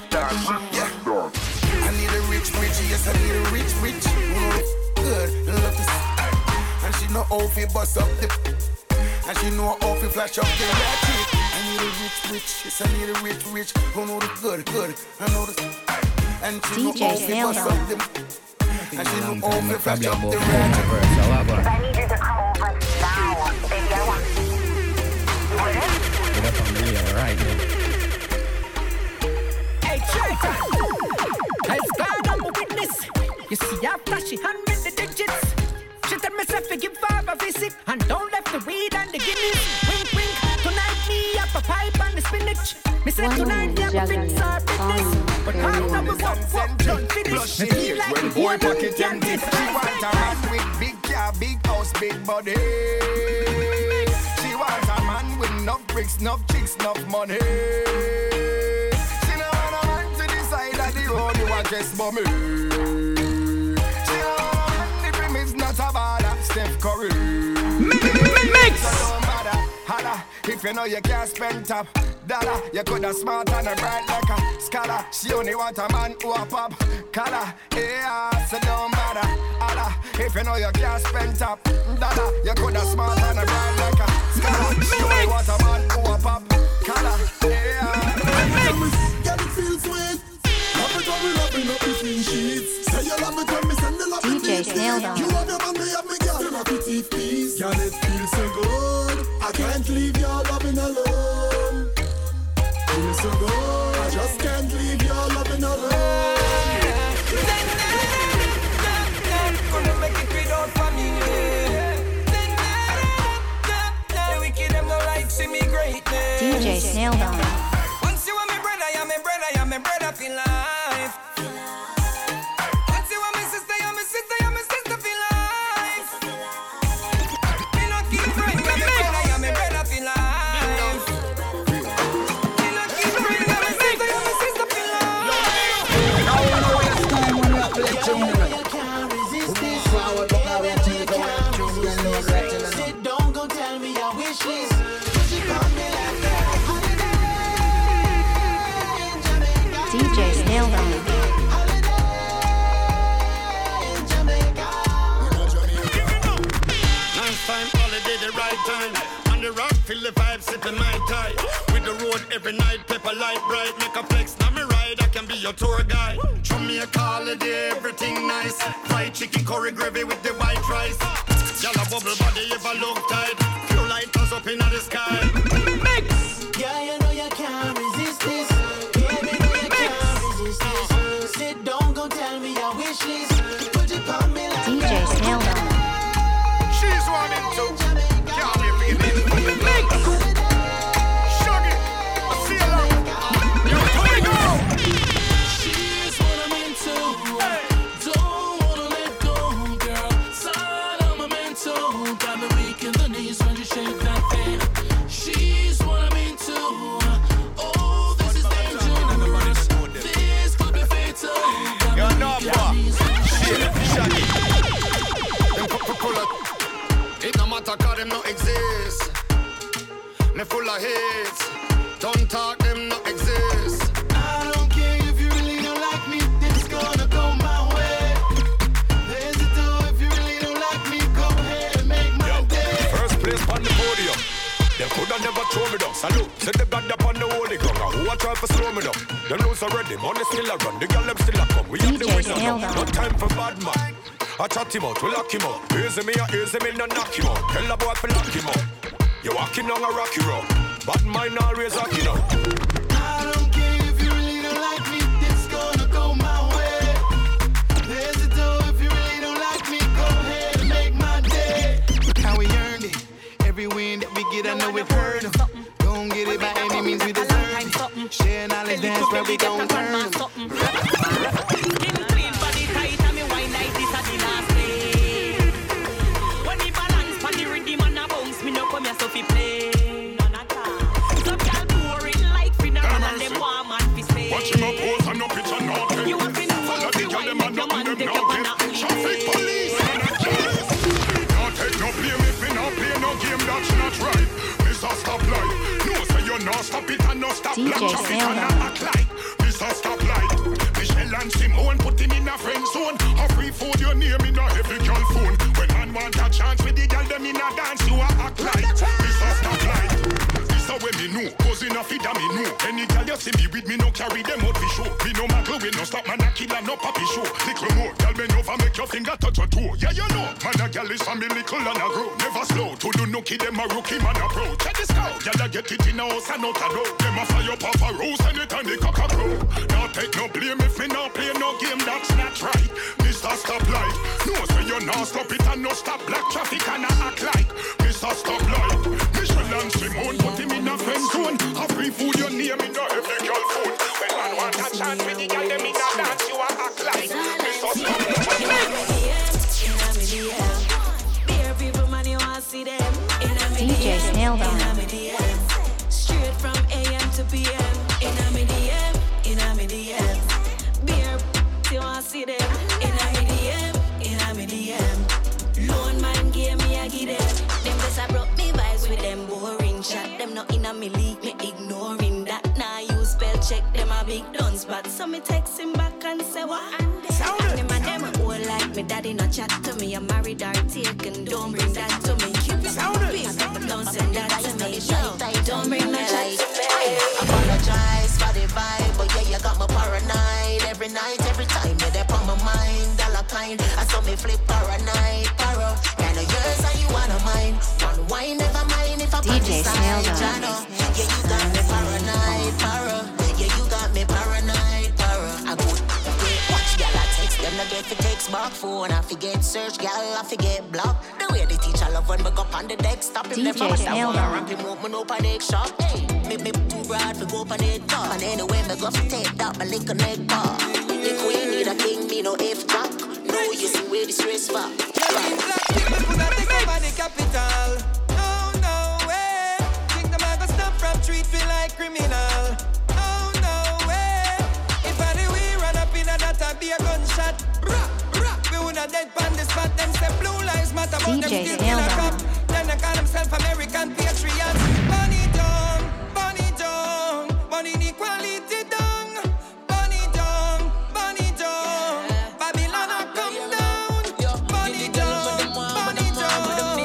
J: I need a rich, yes, I need a rich. Good, love this. And she know how to bust up the. And she know how to flash up the ratchet. I need a rich, yes, I need a rich. Who know the good, I know the. And she know how to bust up the. And she know how to flash up the ratchet.
O: I need you to come over now, baby, I want you.
H: Get up on me, alright, man.
D: Hey, Traitor! As God, I'm a witness. You see, I flashy hand with the digits. She tell myself to give her a visit. And don't left the weed and the Guinness. Wink, wink. Tonight, me up a pipe and the spinach. Me said tonight, me up a fix our business. But how now we walk, don't finish. Me feel like
J: when boy pocket empty. She want a man with big car, big house, big body. She want a man with enough bricks, enough chicks, enough money. She no want a man to the side of the road, you want just mommy. She no want a man, the rim is not a baller, Steph Curry. Mix! So don't bother, holla, if you know you can't spend top dollar, you coulda smart and a bright like a scholar. She only want a man who a pop collar. Yeah, so don't bother, holla, if you know you can't spend top dollar, you coulda smart and a bright like a scholar. She only want a man who a pop collar. Yeah,
L: Girl, it feels sweet. Love it when we rubbing up between sheets. Say you love it when me send the love
A: DJ Snail Don.
L: You have your man, me have me girl. You have it teeth piece. Girl, it feels so good. I can't leave your loving alone. Feels so good. I just can't leave your loving alone.
E: Gonna make it without family. The wicked them no like see me greatness.
A: DJ Snail Don.
E: Once you want me brother, you're my brother, you're my brother for life. Once you want me sister, you're my sister, you're my sister for life. Me no keep friend, you're my brother, you're my brother for life. Me no keep friend, you're my sister, you're my sister for life.
C: Now we don't waste time when we are playing tune, you know. We move forward because we are telling the right tune, you know, we are telling them.
J: don't go tell me your wish list. She call me like that.
A: DJ Snail Don.
I: Nice time, holiday, the right time. On the rock, feel the vibe, sipping my tie. With the road every night, pepper light bright. Make a flex, now me ride, I can be your tour guide. Show me a holiday, everything nice. Fried chicken, curry gravy with the white rice. Y'all a bubble body, ever look tight. Pure light us up in the sky. Mix!
J: Yeah, you know you can't resist this. Yeah, me know you can't resist this. Sit down, go tell me your wish list. Put it on me like
A: DJ Snail Don.
I: She's
P: me full of hits. Don't talk, them not exist.
Q: I don't care if you really don't like me, this gonna go my way. There's it too, if you really don't like me, go ahead and make my day.
I: First place on the podium. They coulda never throw me down. Salute, set the God up on the holy ground. Who a try to slow me down? Them lose already, money still a run. The girl them still a come. We have the winner now. No time for bad man. I chat him out, we lock him out. Easy me, no knock him out. Tell the boy to lock him out. You walking down a rocky road. Bad mind always rocking out.
Q: I don't care if you really don't like me, this gonna go my way. There's it too, if you really don't like me, go ahead and make my day. How we earned it. Every win that we get, I know it hurt them. Don't get it by any means, we deserve it. Share knowledge, dance where we gon' turn them.
D: Skin clean, body tight, and me wine like this at the last day. When me balance on the rhythm and a bounce, me no come here so fi play. None at all. Some girl boring like finna run and them warm and fi stay.
I: Watch him up, pose and no picture, no pay.
D: You want to know
I: follow the girl, them and
D: your man
I: them
D: take
I: no
D: your man
I: pay.
D: up.
I: Traffic police, and a police. Don't take no blame if me no play no game, that's not right. Mr. Stoplight, no say you no stop it and no stop black traffic and a act like Mr. Stoplight. Michelle and Simone put him in a friend zone. A free food your name in a heavy girl phone. When man want a chance with the girl them in a dance, you a act like Mr. Stoplight. This a way me know, cause in a feed a me know. Any girl you see me with me no carry them out for show. Me no muggle, we no stop man a kill and no papi show. Little more, girl bend over make your finger touch your toe. Yeah you know, man a girl is family little and a grow. Never slow, to do nookie them a rookie man a pro. Check this out, girl a get it in a house and out a door. Them a fire up off a rose and it and the cock a crow. Now take no blame if me no play no game, that's not right. Mr. Stoplight, no say you no stop it and no stop black traffic and a act like Mr. Stoplight. Michelle and Simone put him in a friend zone. A free food your name in a every girl phone. When man want a chance with the girl them in a dance, you a act like Mr. Stoplight.
B: Beer people man you want see them.
A: DJ Snail Down.
B: Straight from AM to PM. In a me DM. Beer you want see them. In a me DM. Lone man give me a give them. Them just a broke me vibes with them boring chat. Them not in a me league, me ignoring that. Now you spell check them a big done spot. So me text him back and say what? And them and them all like me daddy no chat to me. I'm married or taken, don't bring that to me. Keep it don't send that to me. Don't bring that chat to me.
J: Apologize for the vibe, but yeah, you got me paranoid. Every night, every time, you're there on my mind. Dollar kind, I saw me flip paranoid. Paro, kind of yours and you wanna mine. One wine, never mind if I
A: DJ Snail Down.
J: Yeah, you got me paranoid. Paro, yeah, you got me paranoid. Paro, I go, watch, y'all, I text them, I get for text back phone. I forget search, y'all, I forget block. The way the teacher love when we go on the deck, stop him, never mind. I wanna ramp him up, me no panic shop. Hey, me too broad for go on it top. And anyway, me go for take that, my lick a neck bar. The queen need a king, me no F-Jack. No, you see where the stress for.
E: Black people put that thing over the capital. No way. Think the man go stop from treat me like criminal. No way. If I do we run up in a that be a gunshot. We woulda dead on the spot. Them say blue lives matter, but them still kill a cop. Then they call themselves American patriots. Bunny down, bunny inequality down. Bunny down, Babylon a come down. Bunny down, bunny down,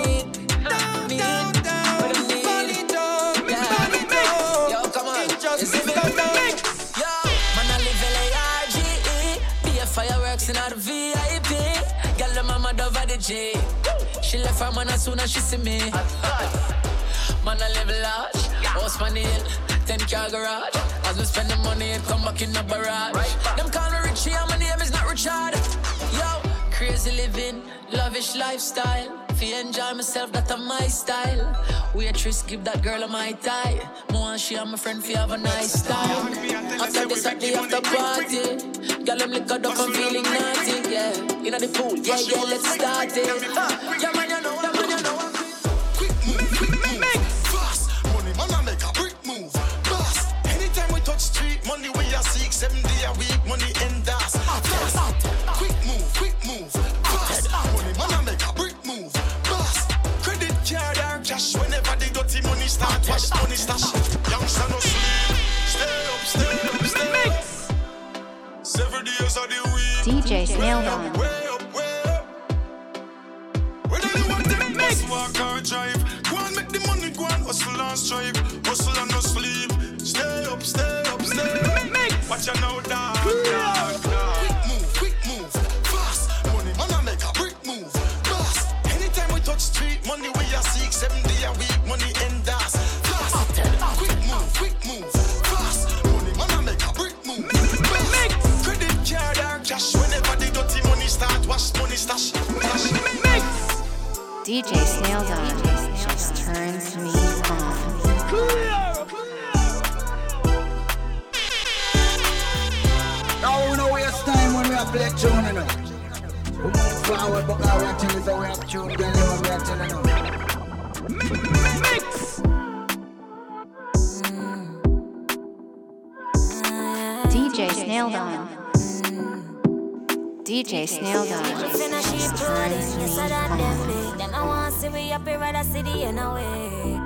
E: Yo, come on, injustice come down.
R: Yo, man, I live L-A-R-G-E. Be a fireworks in the VIP. Girl, the mama over the G. She left her man as soon as she see me. Man, I live large. House on the hill, 10-car garage. As we spend the money, it come back in the barrage. Them call me Richie, and my name is not Richard. Yo, crazy living, lavish lifestyle. If you enjoy myself, that's my style. Waitress, give that girl a my tie. More and she and my friend, if you have a nice time. After this, at the after party. Girl, I'm liquored up, I'm feeling naughty. Yeah, in the pool, yeah, let's start it. Yeah, man, you know.
L: Quick move, fast. Money, man, I make a quick move, fast. Anytime we touch street, money we are seek 7 days a week, money end us. Quick move, fast. Money, man, I make a brick move, fast. Credit card or cash, whenever the dirty money start wash money.
P: money stash. Youngster no sleep. Stay up, stay up, stay up. 7 days of the week.
A: DJ Snail Dawn.
P: Way up, way up. Whether you want to bus, walk or drive, go and make the money, go and hustle and strive. Hustle and no sleep. Stay up, stay up, stay up. Watch out now, dog, dog, dog. Quick move, fast. Money, man, I make a brick move. Fast. Anytime we touch street, money we are seek. 7 days a week, money end us. Fast. Quick move, fast. Money, man, I make a brick move. Fast. Credit card or cash. Whenever the dirty money start, wash money stash.
A: DJ Snail Dawn just turns me on.
C: Now we know waste time when we are play tune, you know. We move forward, but our reaction is how we have tune, girl, you know we are telling you.
A: DJ Snail Dawn. DJ Snail Dawn just turns me on.
B: Then I want to see we up here at the city in a way.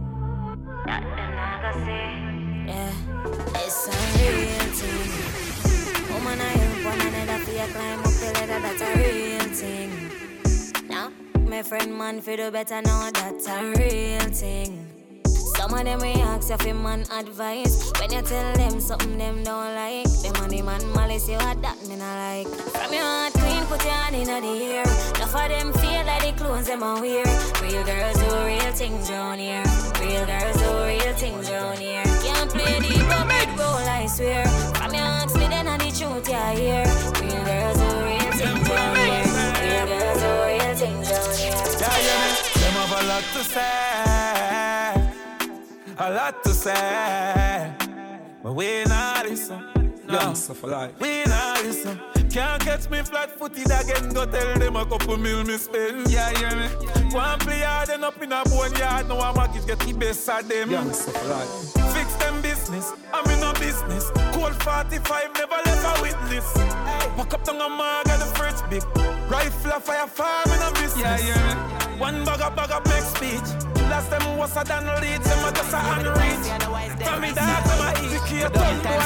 B: Yeah, it's a real thing. Woman, I am one another for you climb up the ladder, that's a real thing. Now, my friend man feel do better know that's a real thing. Some of them we ask you for man advice. When you tell them something them don't like, the money man malice you what that me not like. From your heart clean, put your hand in the air. Enough of them feel like the clothes them a wear. Real girls do real things round here. Real girls do real things round here. Can't play the puppet role, I swear. From your ask me then and the truth you hear. Real girls do real things round here. Real girls do real things round here.
S: Them have a lot to say. A lot to say, but we not listen. No, we not listen. Can't catch me flat-footed again. Go tell them a couple mil me spend. Yeah, hear me. One play hard and up in a boneyard. Now a mortgage get the best of them. Fix them business, I'm in no business. Cold 45, never let a witness. Walk up down a marg and the fridge big. Rifle a fire farm in a business. Yeah, hear me. One bag up make speech. Last time was a than leads, them a just a unreach. Tell me that I'm a easy kid.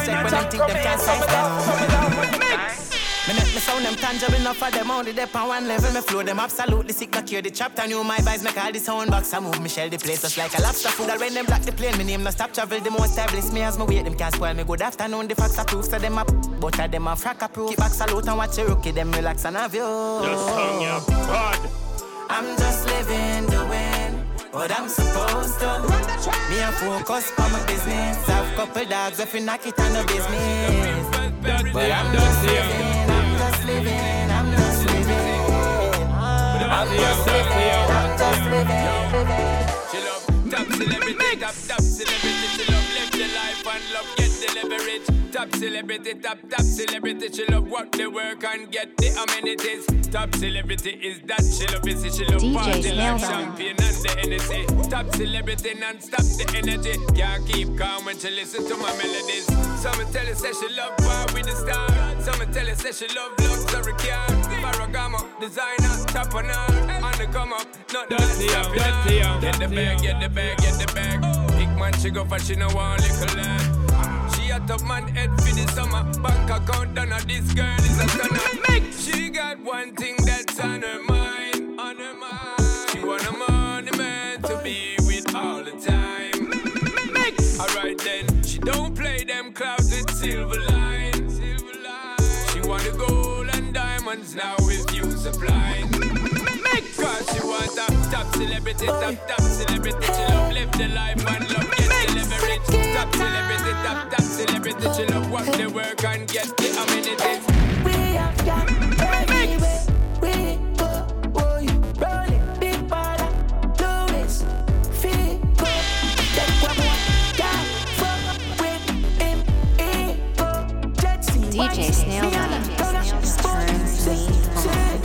S: Me sound them tangible enough for them only dep on one level. Me flow them absolutely sick, not hear the chapter. New my vibes make all the sound box. I move me shell the place just like a lobster food. When them block the plane, me name no stop travel. The most established me as me wait them can't spoil me good afternoon. The facts are proof, so them up, but of them a frack approve. Keep back salute and watch your rookie, them relax and have you. I'm just living the win. What I'm supposed to. Me a focus on my business. Have couple dogs if you knock it on the business. But I'm just living, I'm just living, I'm just living. I'm just living, I'm just living.
H: She love top celebrity, top celebrity. She love live the life and love get the leverage. Top celebrity, top celebrity. She love work the work and get the amenities. Top celebrity is that she love busy. She love party like champagne and the energy. Top celebrity non-stop the energy. Can't keep calm when she listen to my melodies. Some tell her say she love power with the star. Some tell her say she love luxury car. Ferragamo, designer, top on her. On the come up, not the stop it. Get the bag, get the bag, get the bag. Big man she go for she no want little lad. She a top man head for the summer. Bank account done her, this girl is a stunner. She got one thing that's on her mind, on her mind. She want a money man to be with all the time. Alright then, she don't play them clouds with silver line. She want the gold and diamonds now with you supplying. Cause she want a top celebrity, top celebrity. She love live the life and love get the leverage. Top celebrity, top celebrity. She love work the work and get the amenities.
D: We have got everywhere. We go, you rolling big baller, Louis, Figo. Take what one guy fuck with him, ego.
A: DJ Snail Dawn just turns me on.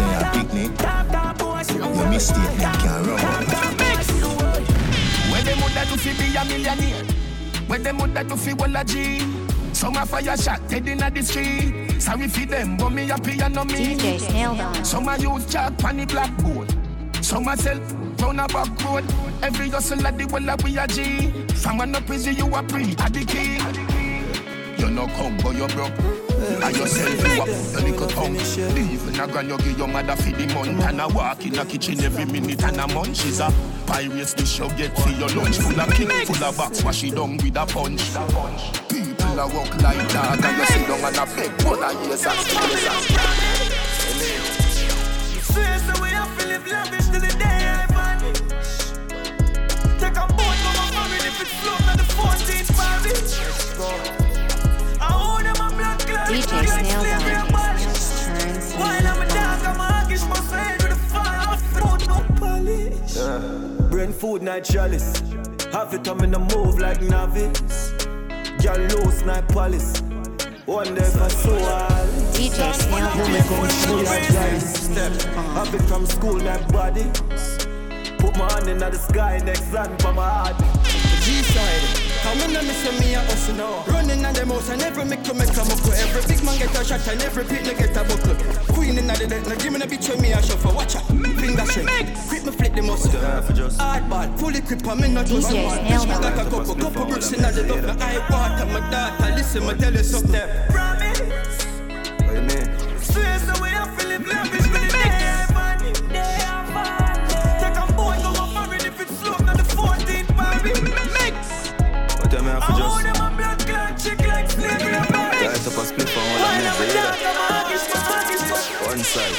M: Your mistake can't run. When the money
E: woulda to fi be a millionaire. When them woulda to fi walla G. Some a fire shot dead inna the street. Sorry for them, but me happy and no me.
A: DJ Snail Down.
E: Some a use chalk pon the blackboard. Some a sell round a back road. Every hustle at the walla we a G. From an up easy you a pre at the key. You no come but you broke. And yourself you up your little tongue. Even a grand you give your mother for the month. And a walk in the kitchen every minute and a munch. She's a pirates dish you get for your lunch. Full of king, full of box, wash it down with a punch. People a walk like dog and you sit down and a beg one of years and
D: Serious the way I feel live lavish till the day I vanish. Take a boat from my family if it's flown on the 14th Paris. I own them a blood clot.
A: DJ Snail Down.
D: While I'm a dog, I'm a hawkish, my friend with a fire off food, no polish.
T: Brain food, night chalice. Have it, I'm in a move like novice. Girl, low snipe police. One day for so hard.
A: DJ Snail
T: Down. Have it from school, like body. Put my hand in the sky, next land for my heart.
E: G-side, come on and miss me a hustle now. Running on the mouse and every make a muckle. Every big man get a shot and every pit get a buckle. Queen in the dead, now give me a bitch with me a shuffle. Watch out, finger shake, grip me flip the muscle. Hardball, fully grip on me not just one. Bitch me like a couple bricks in the duff. Now I water my daughter, listen me tell you something.
T: What do you mean?
D: Serious the way I feel live lavish till the day I vanish. Take a boat from my family if it's flown on the 14th Paris.
T: What do you mean? I
D: own them a blood clot chick like slavery and body.
T: Tight up a split from all
D: While
T: of
D: I'm a
T: me,
D: dog, I'm a hawkish.
T: one side.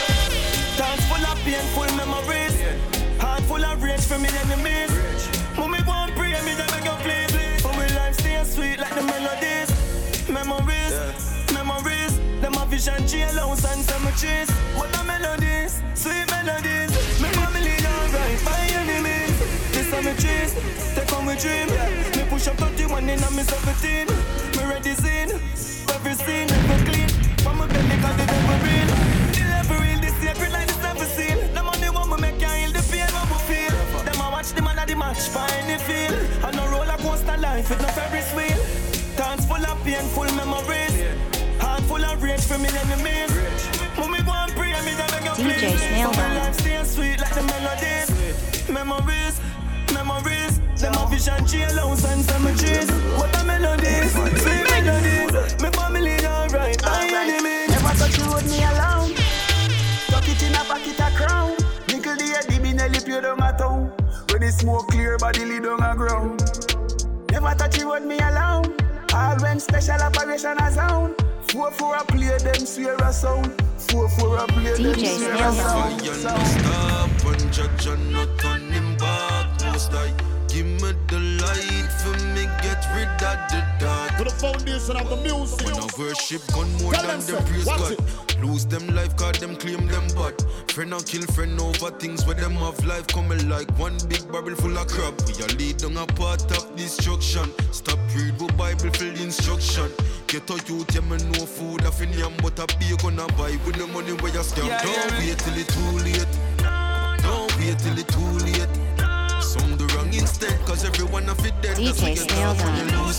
D: Dance full of painful memories. Heart full of rage for me enemies. Mommy won't pray me, they beg you please. For my life stay sweet like the melodies. Memories, memories. Them a vision, jailhouse and cemeteries. What the melodies, sweet melodies. My family alright, my enemies. The cemeteries, they come with dream. Me push up 31 in and me 17. Me ready scene, every scene, never clean. From my belly cause the devil real. The level real, the sacred like the never seen. The money want me make you heal the pain what we feel. Them a watch the man at the match, find the feel. And a roller coaster life with no Ferris wheel. Dance full of painful memories. Heart full of rage for me enemies. Mommy go and pray me, they beg you please.
A: DJ Snail
D: My life stay sweet like the melodies. Memories, memories. Them a vision, jailhouse and cemeteries. What the melodies, sweet melodies. My family alright, my enemies.
E: Never touch you with me alone. Tuck it in a pocket a crown. Nickel the head, the bin a lip you down a town. When the smoke clear, body lay down a ground. Never touch you with me alone. All when special operation a sound. 4-4 a play them swear a sound. 4-4 a play them swear a sound.
L: Stop and judge and not turn him back. Most like give me the light for me get rid of the dark.
I: To the foundation of the music.
L: When I worship gun more than them praise God. Lose them life cause them claim them bad. Friend and kill friend over things where them have life coming like one big barrel full of crap. We are lead on a path of destruction. Stop read the Bible for the instruction. Get a youth, yeah, me no food off in yam, but a beer gonna buy with the money where you scam. Don't wait till it's too late. Don't wait till it's too late. Some the wrong instead, cause everyone of it dead.
A: DJ Snail Down.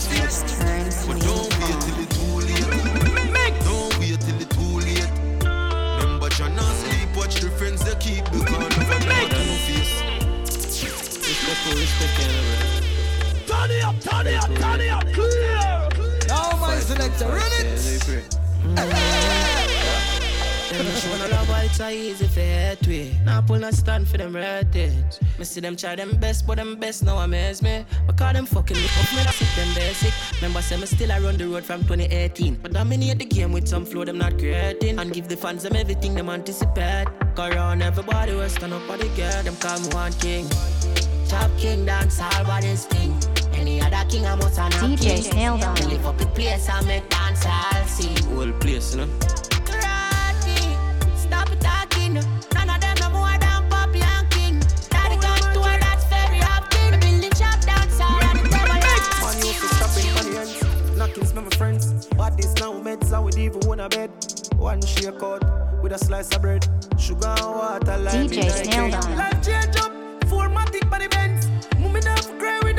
L: But don't wait till it's too late. Don't wait till it's too late. Remember, John and sleep, watch the friends they keep because of a two-face.
T: Respect,
I: turn it up, turn it up, turn it up, clear.
E: Now my selector, run it.
D: Them show no love, why it's so easy for hate we. Now pull no stand for them heritage. Me see them try them best, but them best now amaze me. Because them fucking look up, me sick them basic. Remember say me still around the road from 2018. But dominate the game with some flow them not creating. And give the fans them everything them anticipate. Go around everybody will stand up for the girl. Them call me one king. Top king dance all what is thing. Any other king I must have
A: DJ Snail Down.
D: Live up the place and make dance all see.
T: Whole place, you know.
D: Stop talking. None of them no more than Poppy and King. Daddy got tour that's very often. The building shop dance all and the table.
T: Man used to stop in on the ends. Knockings with my friends. But this now meds and with even one a bed. One shake out with a slice of bread. Sugar and water like
A: DJ Snail Down.
E: Life change up. 4matic by the Benz. Moving up, cry with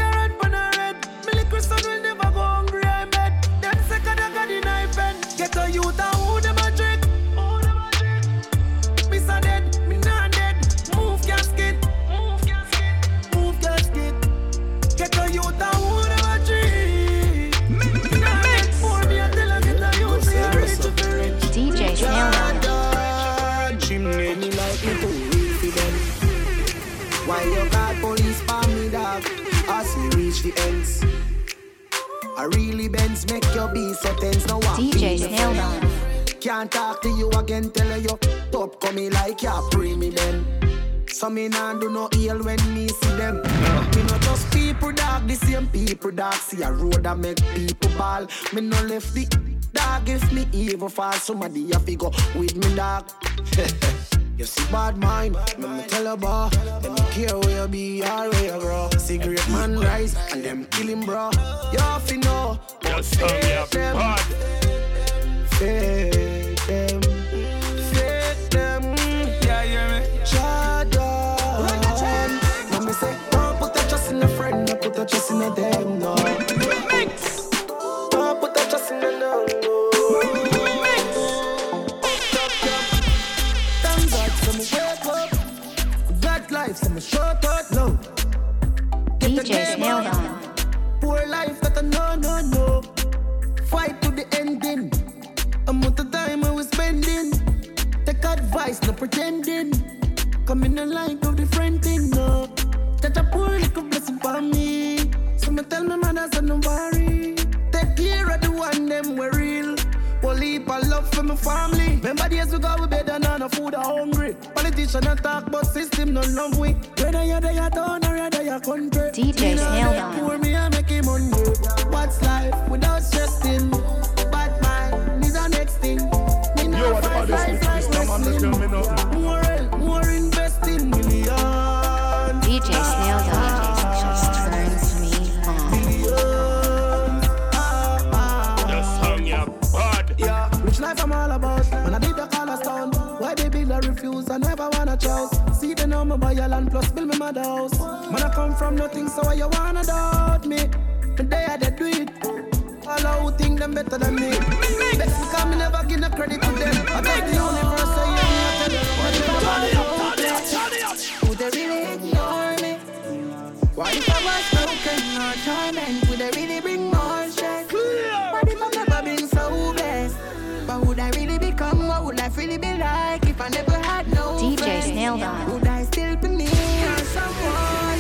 E: the ends. I really bends make your be so tense. Now what?
A: DJ Snail Down.
E: Can't talk to you again, tell you top coming like ya pre me then. So me nah do no ill when me see them. Me not just people dog, the same people dog. See a road that make people ball. Me no left the dog if me evil fall. Somebody have to go with me dog. You see bad mind, let me tell you bro. Them care where you be or where you grow. Cigarette man rise and them kill him bro. You have to know, but fake them. Fake them. Fake them.
S: Yeah, yeah, me.
E: Shut up. Let me say, don't put a trust in a friend, don't put a trust in a them, no. Don't put a trust in a no. Thank God for me wake up. Bad life, so me short out low.
A: DJ Snail Down.
E: Poor life that I no. Fight to the ending. Amount of time I was spending. Take advice, no pretending. Come in the line of the friend thing, no. Touch a poor little blessing for me. So me tell my mother, so no worry. Take care of the one, them we real. Only heap of love for my family. Remember days we go, we better than no food or hungry. Politician and talk, but system no love we. Whether you're there, town or you're your country.
A: DJ Snail Down.
E: Poor me, I make him on you. What's life without stressing? Bad mind, need the next thing. Me know fight more investing millions.
A: DJ Snail Down just turns me on.
I: Just hung your bud.
E: Yeah, which life I'm all about. When I did the color stone, why they build a refuse? I never wanna choose. See the number buy a land plus build me mother house. When I come from nothing, so why you wanna doubt me? The day I did do it. All who think them better than me. Best because me never give no credit to them. I got the universe, so yeah, me I tell them. Would they really ignore me? Why if I was broken or torment? Would they really bring more stress? What if I never been so blessed? But would I really become? What would life really be like if I never had no
A: DJ
E: friends?
A: Snail Down.
E: Would I still be me or someone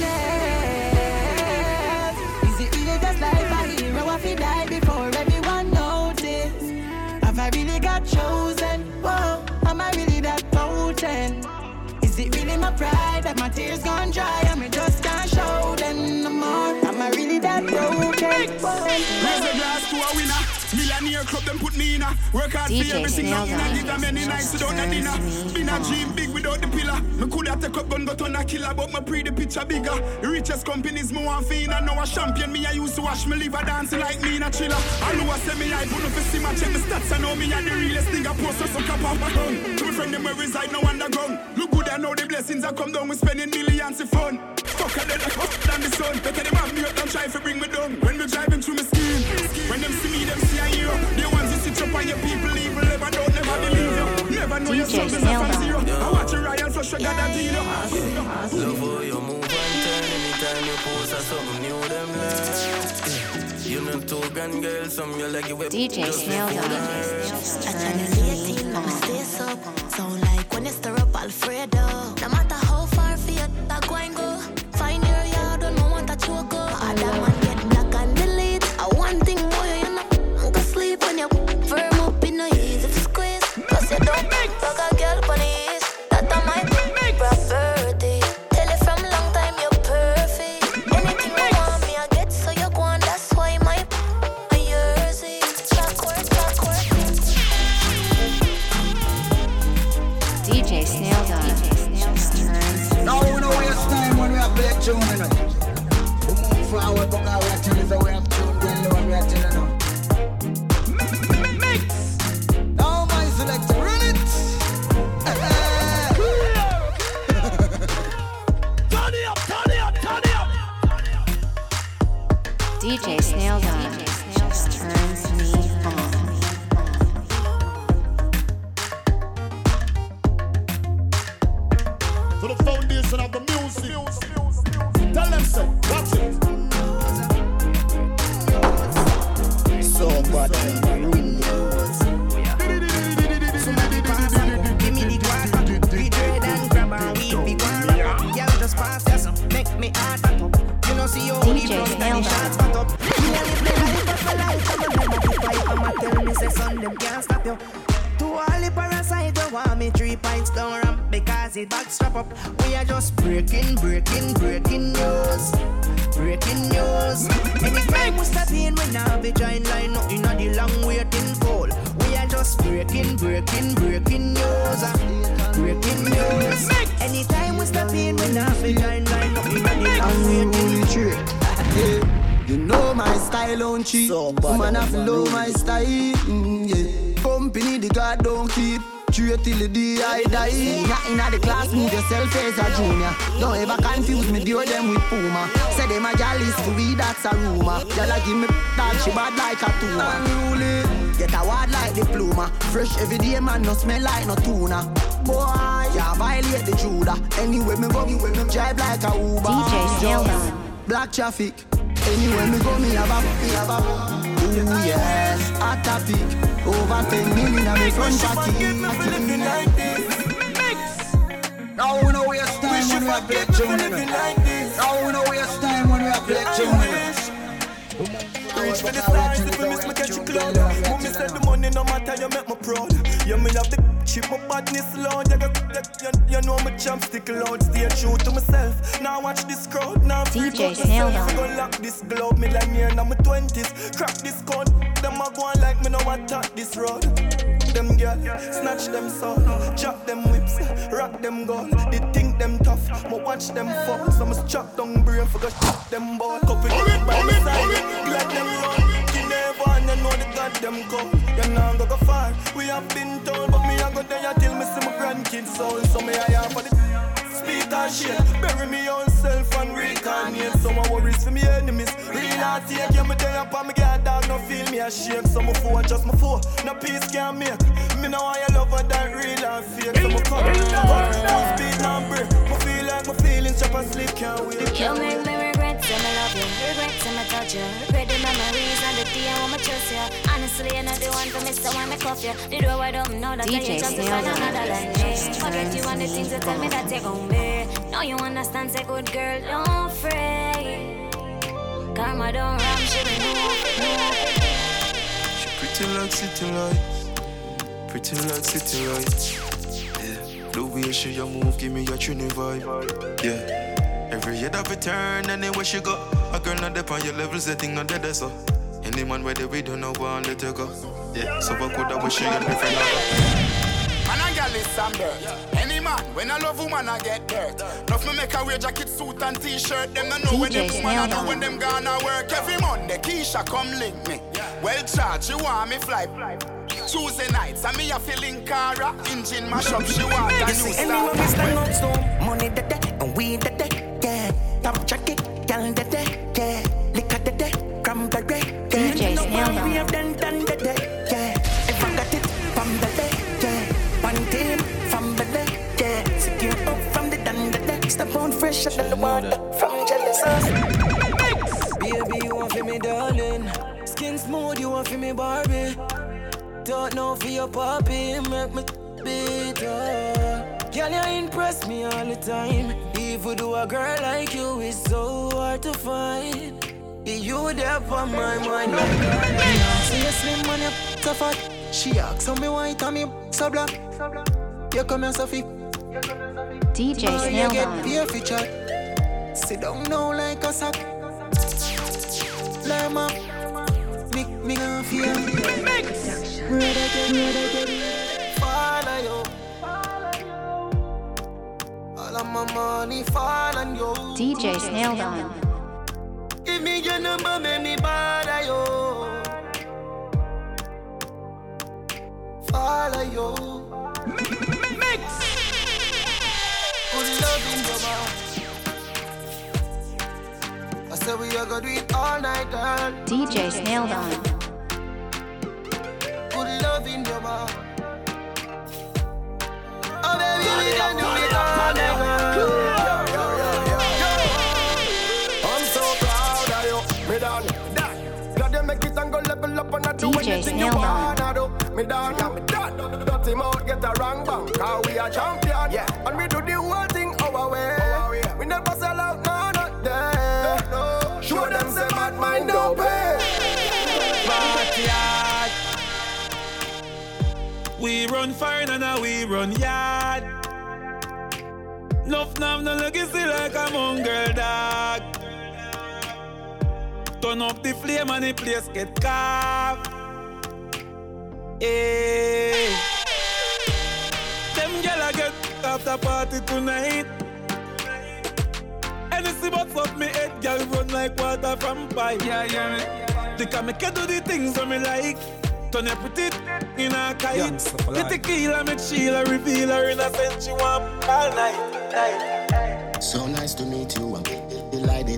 E: else? Is it really just like a hero if he died before everyone noticed? Have I really got chosen? Whoa, am I really that potent? Is it really my pride that my tears gone dry and me just can't show them no more? Am I really that broken?
I: Raise the glass to a winner. Millionaire club, them put me in a. Work hard for everything, nothing I give them any nights without the dinner. Been a dream big without the pillar. Me coulda take up gun but on a killer, but me pre the picture bigger. The richest companies me want fi in and now a champion. Me I used to watch me live a dancing like me in a chiller. I know I say me I put no for my check the stats. I know me a the realest nigga post so suck up off my tongue. To my friend them where reside no underground. Look good I know the blessings I come down. We spending millions of fun. Fuck I dead like up than the sun. Better them have me up and try to bring me down. When me driving through my scheme. When them see me them see a hero. The ones who sit up on your people evil. Never don't never believe you. Never know your struggles are from zero. I watch a royal flush I got that deal.
G: Love how you move and turn anytime you post or something new them learn. You know 2 grand girls, some you like you whip.
A: DJ Snail Down.
U: I tell you late, I'ma stay so. Sound like when you stir up Alfredo. No matter how far for you, that go and go. Find your yard, don't know what that you go. Other man get black and delete. I one thing more, you know. I'm gonna sleep when you firm up in the easy to squeeze. Cause you don't fuck a girl for the east. That I might be property. Tell you from long time you're perfect. Anything you want me, I get so you go on. That's why my yours is backward.
A: DJ Snail Down just turns.
C: Now we know waste time when we are playing tune, you know. We move forward, but now we are telling you we have tune, then we are telling you. Now my selector, run it.
I: Turn it up.
A: DJ Snail Down just turns me on.
I: To the foundation of the music. Tell them so, watch it.
E: Somebody
J: give me the guava. We trade and grab and weed. Be guava. Y'all just pass yes, make me heart back up. You know see all the blood that
E: it back, strap up. We are just breaking news. Breaking news. Anytime we step in, we now be join line, nothing on the long waiting call. We are just breaking news. Breaking news. Anytime we step in, we now be join line, nothing on the long waiting call.
L: You know my style, don't cheat. Man, I follow my style. Yeah. Company the God don't keep. True till the day I die. Not in the class, move yourself as a junior. Don't ever confuse me, deal them with Puma. Say them a jealous for we, that's a rumor. Y'all give me that she bad like a tuna. Unruly, get a word like diploma. Fresh every day, man, no smell like no tuna. Boy, yeah, violate the Judah. Anyway, me go, drive like a Uber.
A: DJ Snelldown.
L: Black traffic. Anywhere me go, me have a ooh yes, hot topic. Over 10 million on me front pocket.
C: Now we know waste time when we are play tune. Now we know waste time when we are play tune.
T: Reach for the stars, if you miss me catch you cloud. Mommy said the money no matter, you make me proud. You me have the chip, my badness loud. You know my champ stick loud. Stay true to myself. Now watch this crowd. Now
A: DJ Snelldown.
T: I'm gonna lock this globe. Me like me in my 20s. Crack this code. Them a go on like me no attack this road. Them girl, snatch them soul. Chop them whips, rock them gold. They think them tough, but watch them fall. So must chop down brain for go shot them ball. Couple them by the side, let them run. You never and you know the goddamn call. You know go far, we have been told. But me I go there till me see my grandkids soul. So me I have for the speak and shit. Bury me own self and reincarnate. Some worries for me enemies. Real not take you me there up and me get dog no feel me a shake. So my foe just my foe, no peace can make. Me know I love her that real and fake. So my come, speed and break. Me feel like my feelings chop and sleep can't wait.
U: You make me regret, say me love you. Regret, say me touch you. Regret the memories and the day I want me trust you. Honestly, you're not the one for me, so I me cuff you. The door I don't know that I ain't just to find another like me. Forget you and the things you tell me that you gon' be. Now you understand, say good girl, don't fret. Karma don't run, she be
L: She pretty like city lights. Pretty like city lights. Yeah. The way she a move, give me a trini vibe. Yeah. Every year that we turn, anywhere she go. A girl not dep on your levels, the thing not dead so. Any man where we don't know one, let her go. Yeah. So I could have wish she a different lover.
J: Man a girl is some dirt. Any man, when I love woman I get dirt. Enough me make her wear jacket, suit and t-shirt. Them don't know when them woman I do when them gonna work. Every Monday, Keisha come link me. Well charged, she want me fly. Tuesday nights, and me a feeling Cara. Engine mash up, she want a new start.
E: Anyway, we stand up stone. Money the day, and we the day, yeah. Top jacket, girl the day, yeah. Lick at the day, cram the day, yeah.
A: DJ Snelldown.
E: We have done the day, yeah. If I got it from the day, yeah. One team from the day, yeah. Secure up from the done the day. Step on fresh out of the water from jealous.
G: Baby, you want for me, darling. Skin smooth, you want for me, Barbie. Don't know for your puppy, make me bitter. Girl, you impress me all the time. Even though a girl like you is so hard to find. You there on my mind.
L: See you slim man, you so fat. She asks on me white and me so black. You come here so fit.
A: DJ
L: You get
A: Snelldown.
L: beer for chat. Sit down now like a sack. Lama, me gonna feel. Follow you. All of my money fall on you.
A: DJ Snelldown.
L: Give me your number, make me bother you. Follow you. Mix. Good love in your mouth. I said we are gonna do it all night, girl.
A: DJ Snelldown.
L: Good love in your mouth. Oh baby, we can do it all night, girl.
J: I'm so proud of you, me done. Glad you make it and go level up and I do
A: DJ
J: anything you
A: Snelldown.
J: wanna do. Me done, me done. Dirty mouth get a wrong bang, 'cause we are champion. Yeah. And we do the whole thing our way. We never sell out, no, not there. No. Show them say bad mind don't pay.
S: Backyard. We run fire and now we run yard. Nuff nav no legacy like a mongrel dog. Turn up the flame and the place get carved. Hey. Them gyal a get after party tonight. Anything but fuck me head, gyal run like water from pipe. Yeah. They can make you do the things that me like. Turn your pretty in a kite. The tequila make Sheila reveal her innocent. She want all night.
J: So nice to meet you, I'm delighted.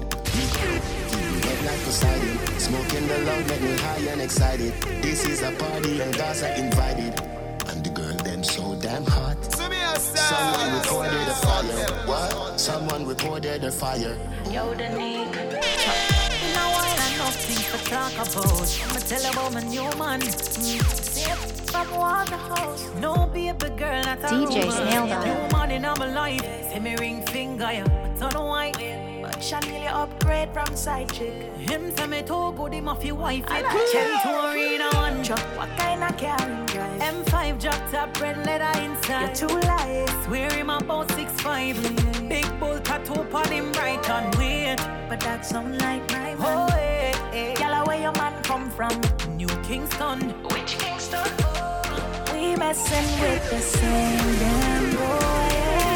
J: Red like Poseidon, smoking the loud make me high and excited. This is a party and guys are invited. And the girl them so damn hot. Someone reported a fire. What? Someone reported a fire.
D: Yo, the Nick. Now I have nothing to talk about. I'ma tell about my new man. From Waterhouse. No baby girl, not a
A: DJ Snail Down.
D: New man in my life. Say me ring finger, yeah. But I don't white. But Chanel upgrade from side chick. Him say me too good, him off your wife. Chen to arena one drop. What kind of car him drive? M5 drop top, red leather inside. You're too light. Swear him about 6'5". Big bull tattoo on him right on way. But that sound like my man. Oh, hey. Yalla, where your man come from? New Kingston. Which Kingston? We messing with the same damn boy.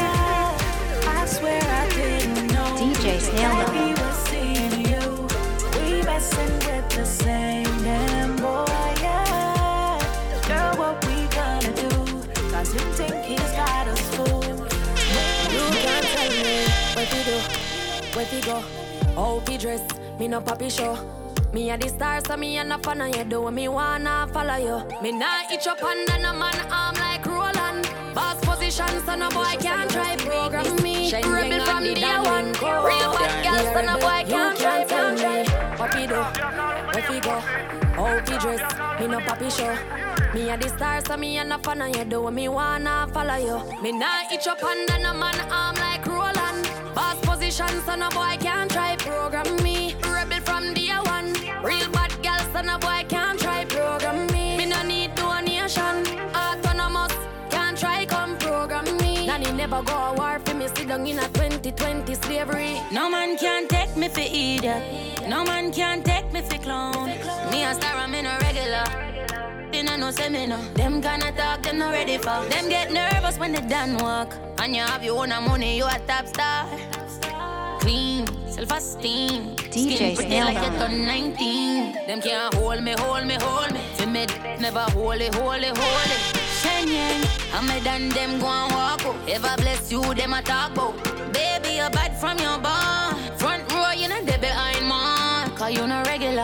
D: Yeah. I swear I didn't know.
A: DJ Snail Down.
D: We were seeing you. We messing with the same damn boy. Yeah. Girl, what we gonna do? Cause you think he's got us fooled.
F: You can't tell me what we do, where we go, how we dress. Me no papi show. Me a the star, so me a no fan of you. Do me wanna follow you. Me nah itch up under no man arm like Roland. Boss position, so no boy can't try program me. Rebel from the day one. Real bad girl, so no boy can't try. What we do, where we go, how we dress. Me no papi show. Me a the star, so me a no fan of you. Do me wanna follow you. Me nah itch up under no man arm like Roland. Boss position, so no boy can't try program me. Rebel from day one. Real bad girl, so no boy can't try program me. Me no need donation. Autonomous, can't try come program me. Nanny never go a war for me. Sit down in a 2020 slavery.
D: No man can take me for idiot. No man can take me for clown.
F: Me a star, I'm in a regular. They no seminar.
D: Them gonna talk, them not ready for. Them get nervous when they done walk.
F: And you have your own money, you a top star. Clean, self-esteem.
A: DJ Snail
F: like you
A: Down.
F: turn 19. Them can't hold me. For me, never hold it. Shenyang, I'm a done them go and walk out. Ever bless you, them a talk about. Baby, you're bad from your bar. Front row, you know they behind man. Cause you no regular.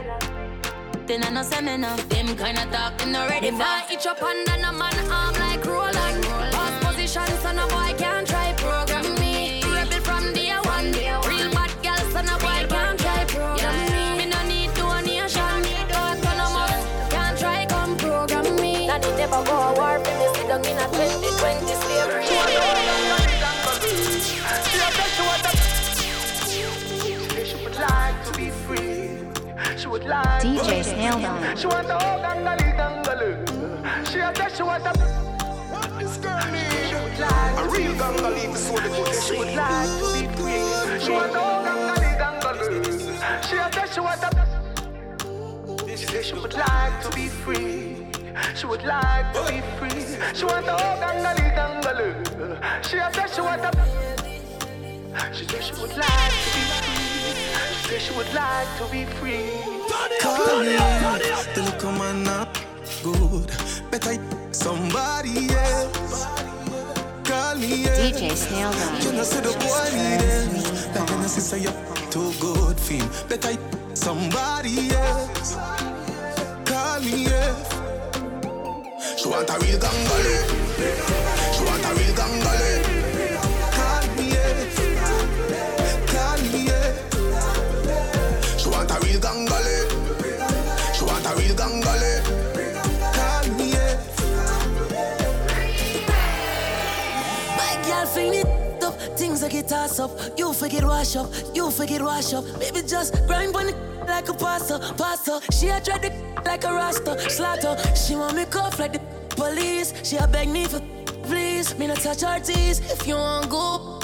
F: Then I no seminar. Them kinda talk, them no ready for. If I itch up under no man arm like Roland. Boss position, so no boy can't try program me. Rebel from day one. Real bad girl, so no boy can't try program me. Me no need donation. Autonomous, can't try come program me. Nanny never go a war for me. Sit down in a 2020 slavery.
E: She would like to be free. She would like
A: DJ Snail Down.
E: She want the whole gangali. She a tell she want a. What this girl need? She would like a real gangali. So the good. She would like to be free. She want the whole gangali. She a tell she want a. She say she would like to be free. She would like to be free. She want the whole gangali. She a tell she want a. She say she would like to be free. She say she would like to be free.
L: Call me, the look of man not good. Better somebody else. Call me,
A: DJ Snail Down.
L: You know, say the boy need it. Like an sister, you're too good for him. Better somebody else. Call me, She want a real gangali. She want a real gangali. Call me, Call me, She want a real gangali. She want a real gangali. Call me,
F: My girl fling it up, things like it toss up. You forget wash up, Baby just grind on it like a pasta. She a dread it like a rasta, slaughter. She want me cuff like the police. She a beg me for please. Me not touch her teeth. If you want go,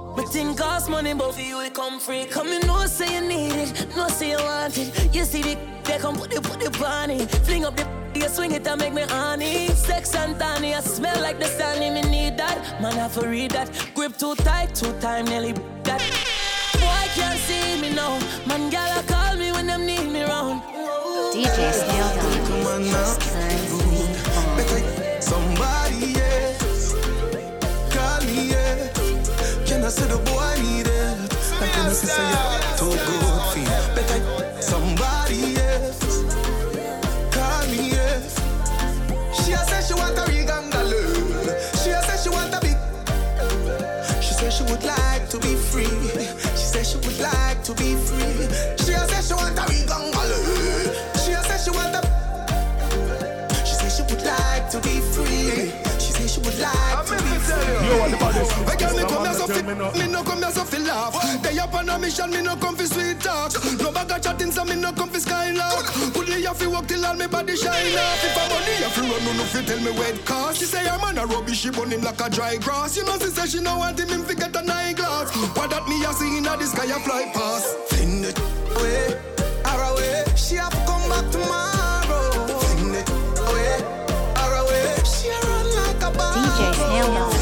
D: But thing cost money, but for you it come free. Come in, no say you need it, no say you want it. You see the they come put the bunny. Fling up the you swing it and make me honey. Sex and tani, I smell like the sunny. Me need that, man I have to read that. Grip too tight, 2 times nearly that. Boy can't see me now. Man gala call me when them need me round.
A: DJ Snail just turns me on.
L: Somebody else call me, yeah. Can I say the boy need it? I can say yeah, too good for you. Better somebody else call me, yeah. She said she want a real gangaloo. She said she want a big. She said she would like to be free. She said she would like to be free. She said she want a real gangaloo. She said she want a. She said she would like to be free. She said she would like to be free.
I: You want the baddest? Me come here so fit, me no come here so fit laugh. They up on a mission, me no come for sweet talk. No bag of chatting, so me no come for skylark. Only have to walk till all me body shine off. If I'm money, have to run, no fit tell me where it cost. She say I'm on a rubbish, she burn him like a dry grass. You know she say she no want him to get an eyeglass. What that me a see in the sky a fly past.
L: Fling it away, away. She have to come back tomorrow. Fling it away, away. She run like a bar.
A: DJ Snail.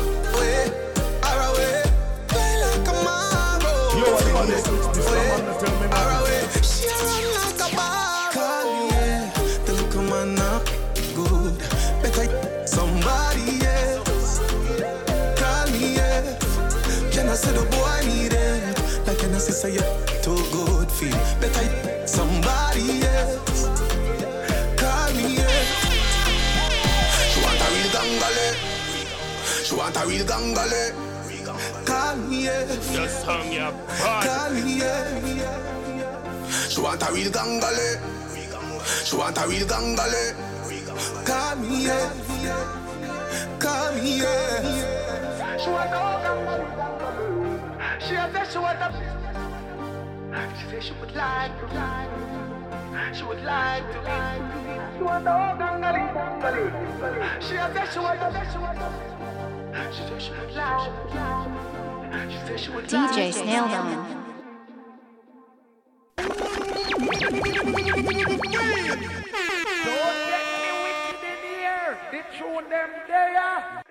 L: Somebody else call me, yeah. Can I say the boy need it? Like can I say you too good feel? Better somebody else call me, yeah. She want a real gangale. She want a real gangale. Call me, yeah.
I: Just hung up.
L: Call me, yeah. She want a real gangale. She want a real gangale. Call me, yeah. Call me, yeah.
E: She want a she said she want a. She said she would like to. She would like to. She want a gangali. She said she want a. She said she would like. She said she would like.
A: DJ Snail on.
E: Don't get me wicked in here. They throw them there.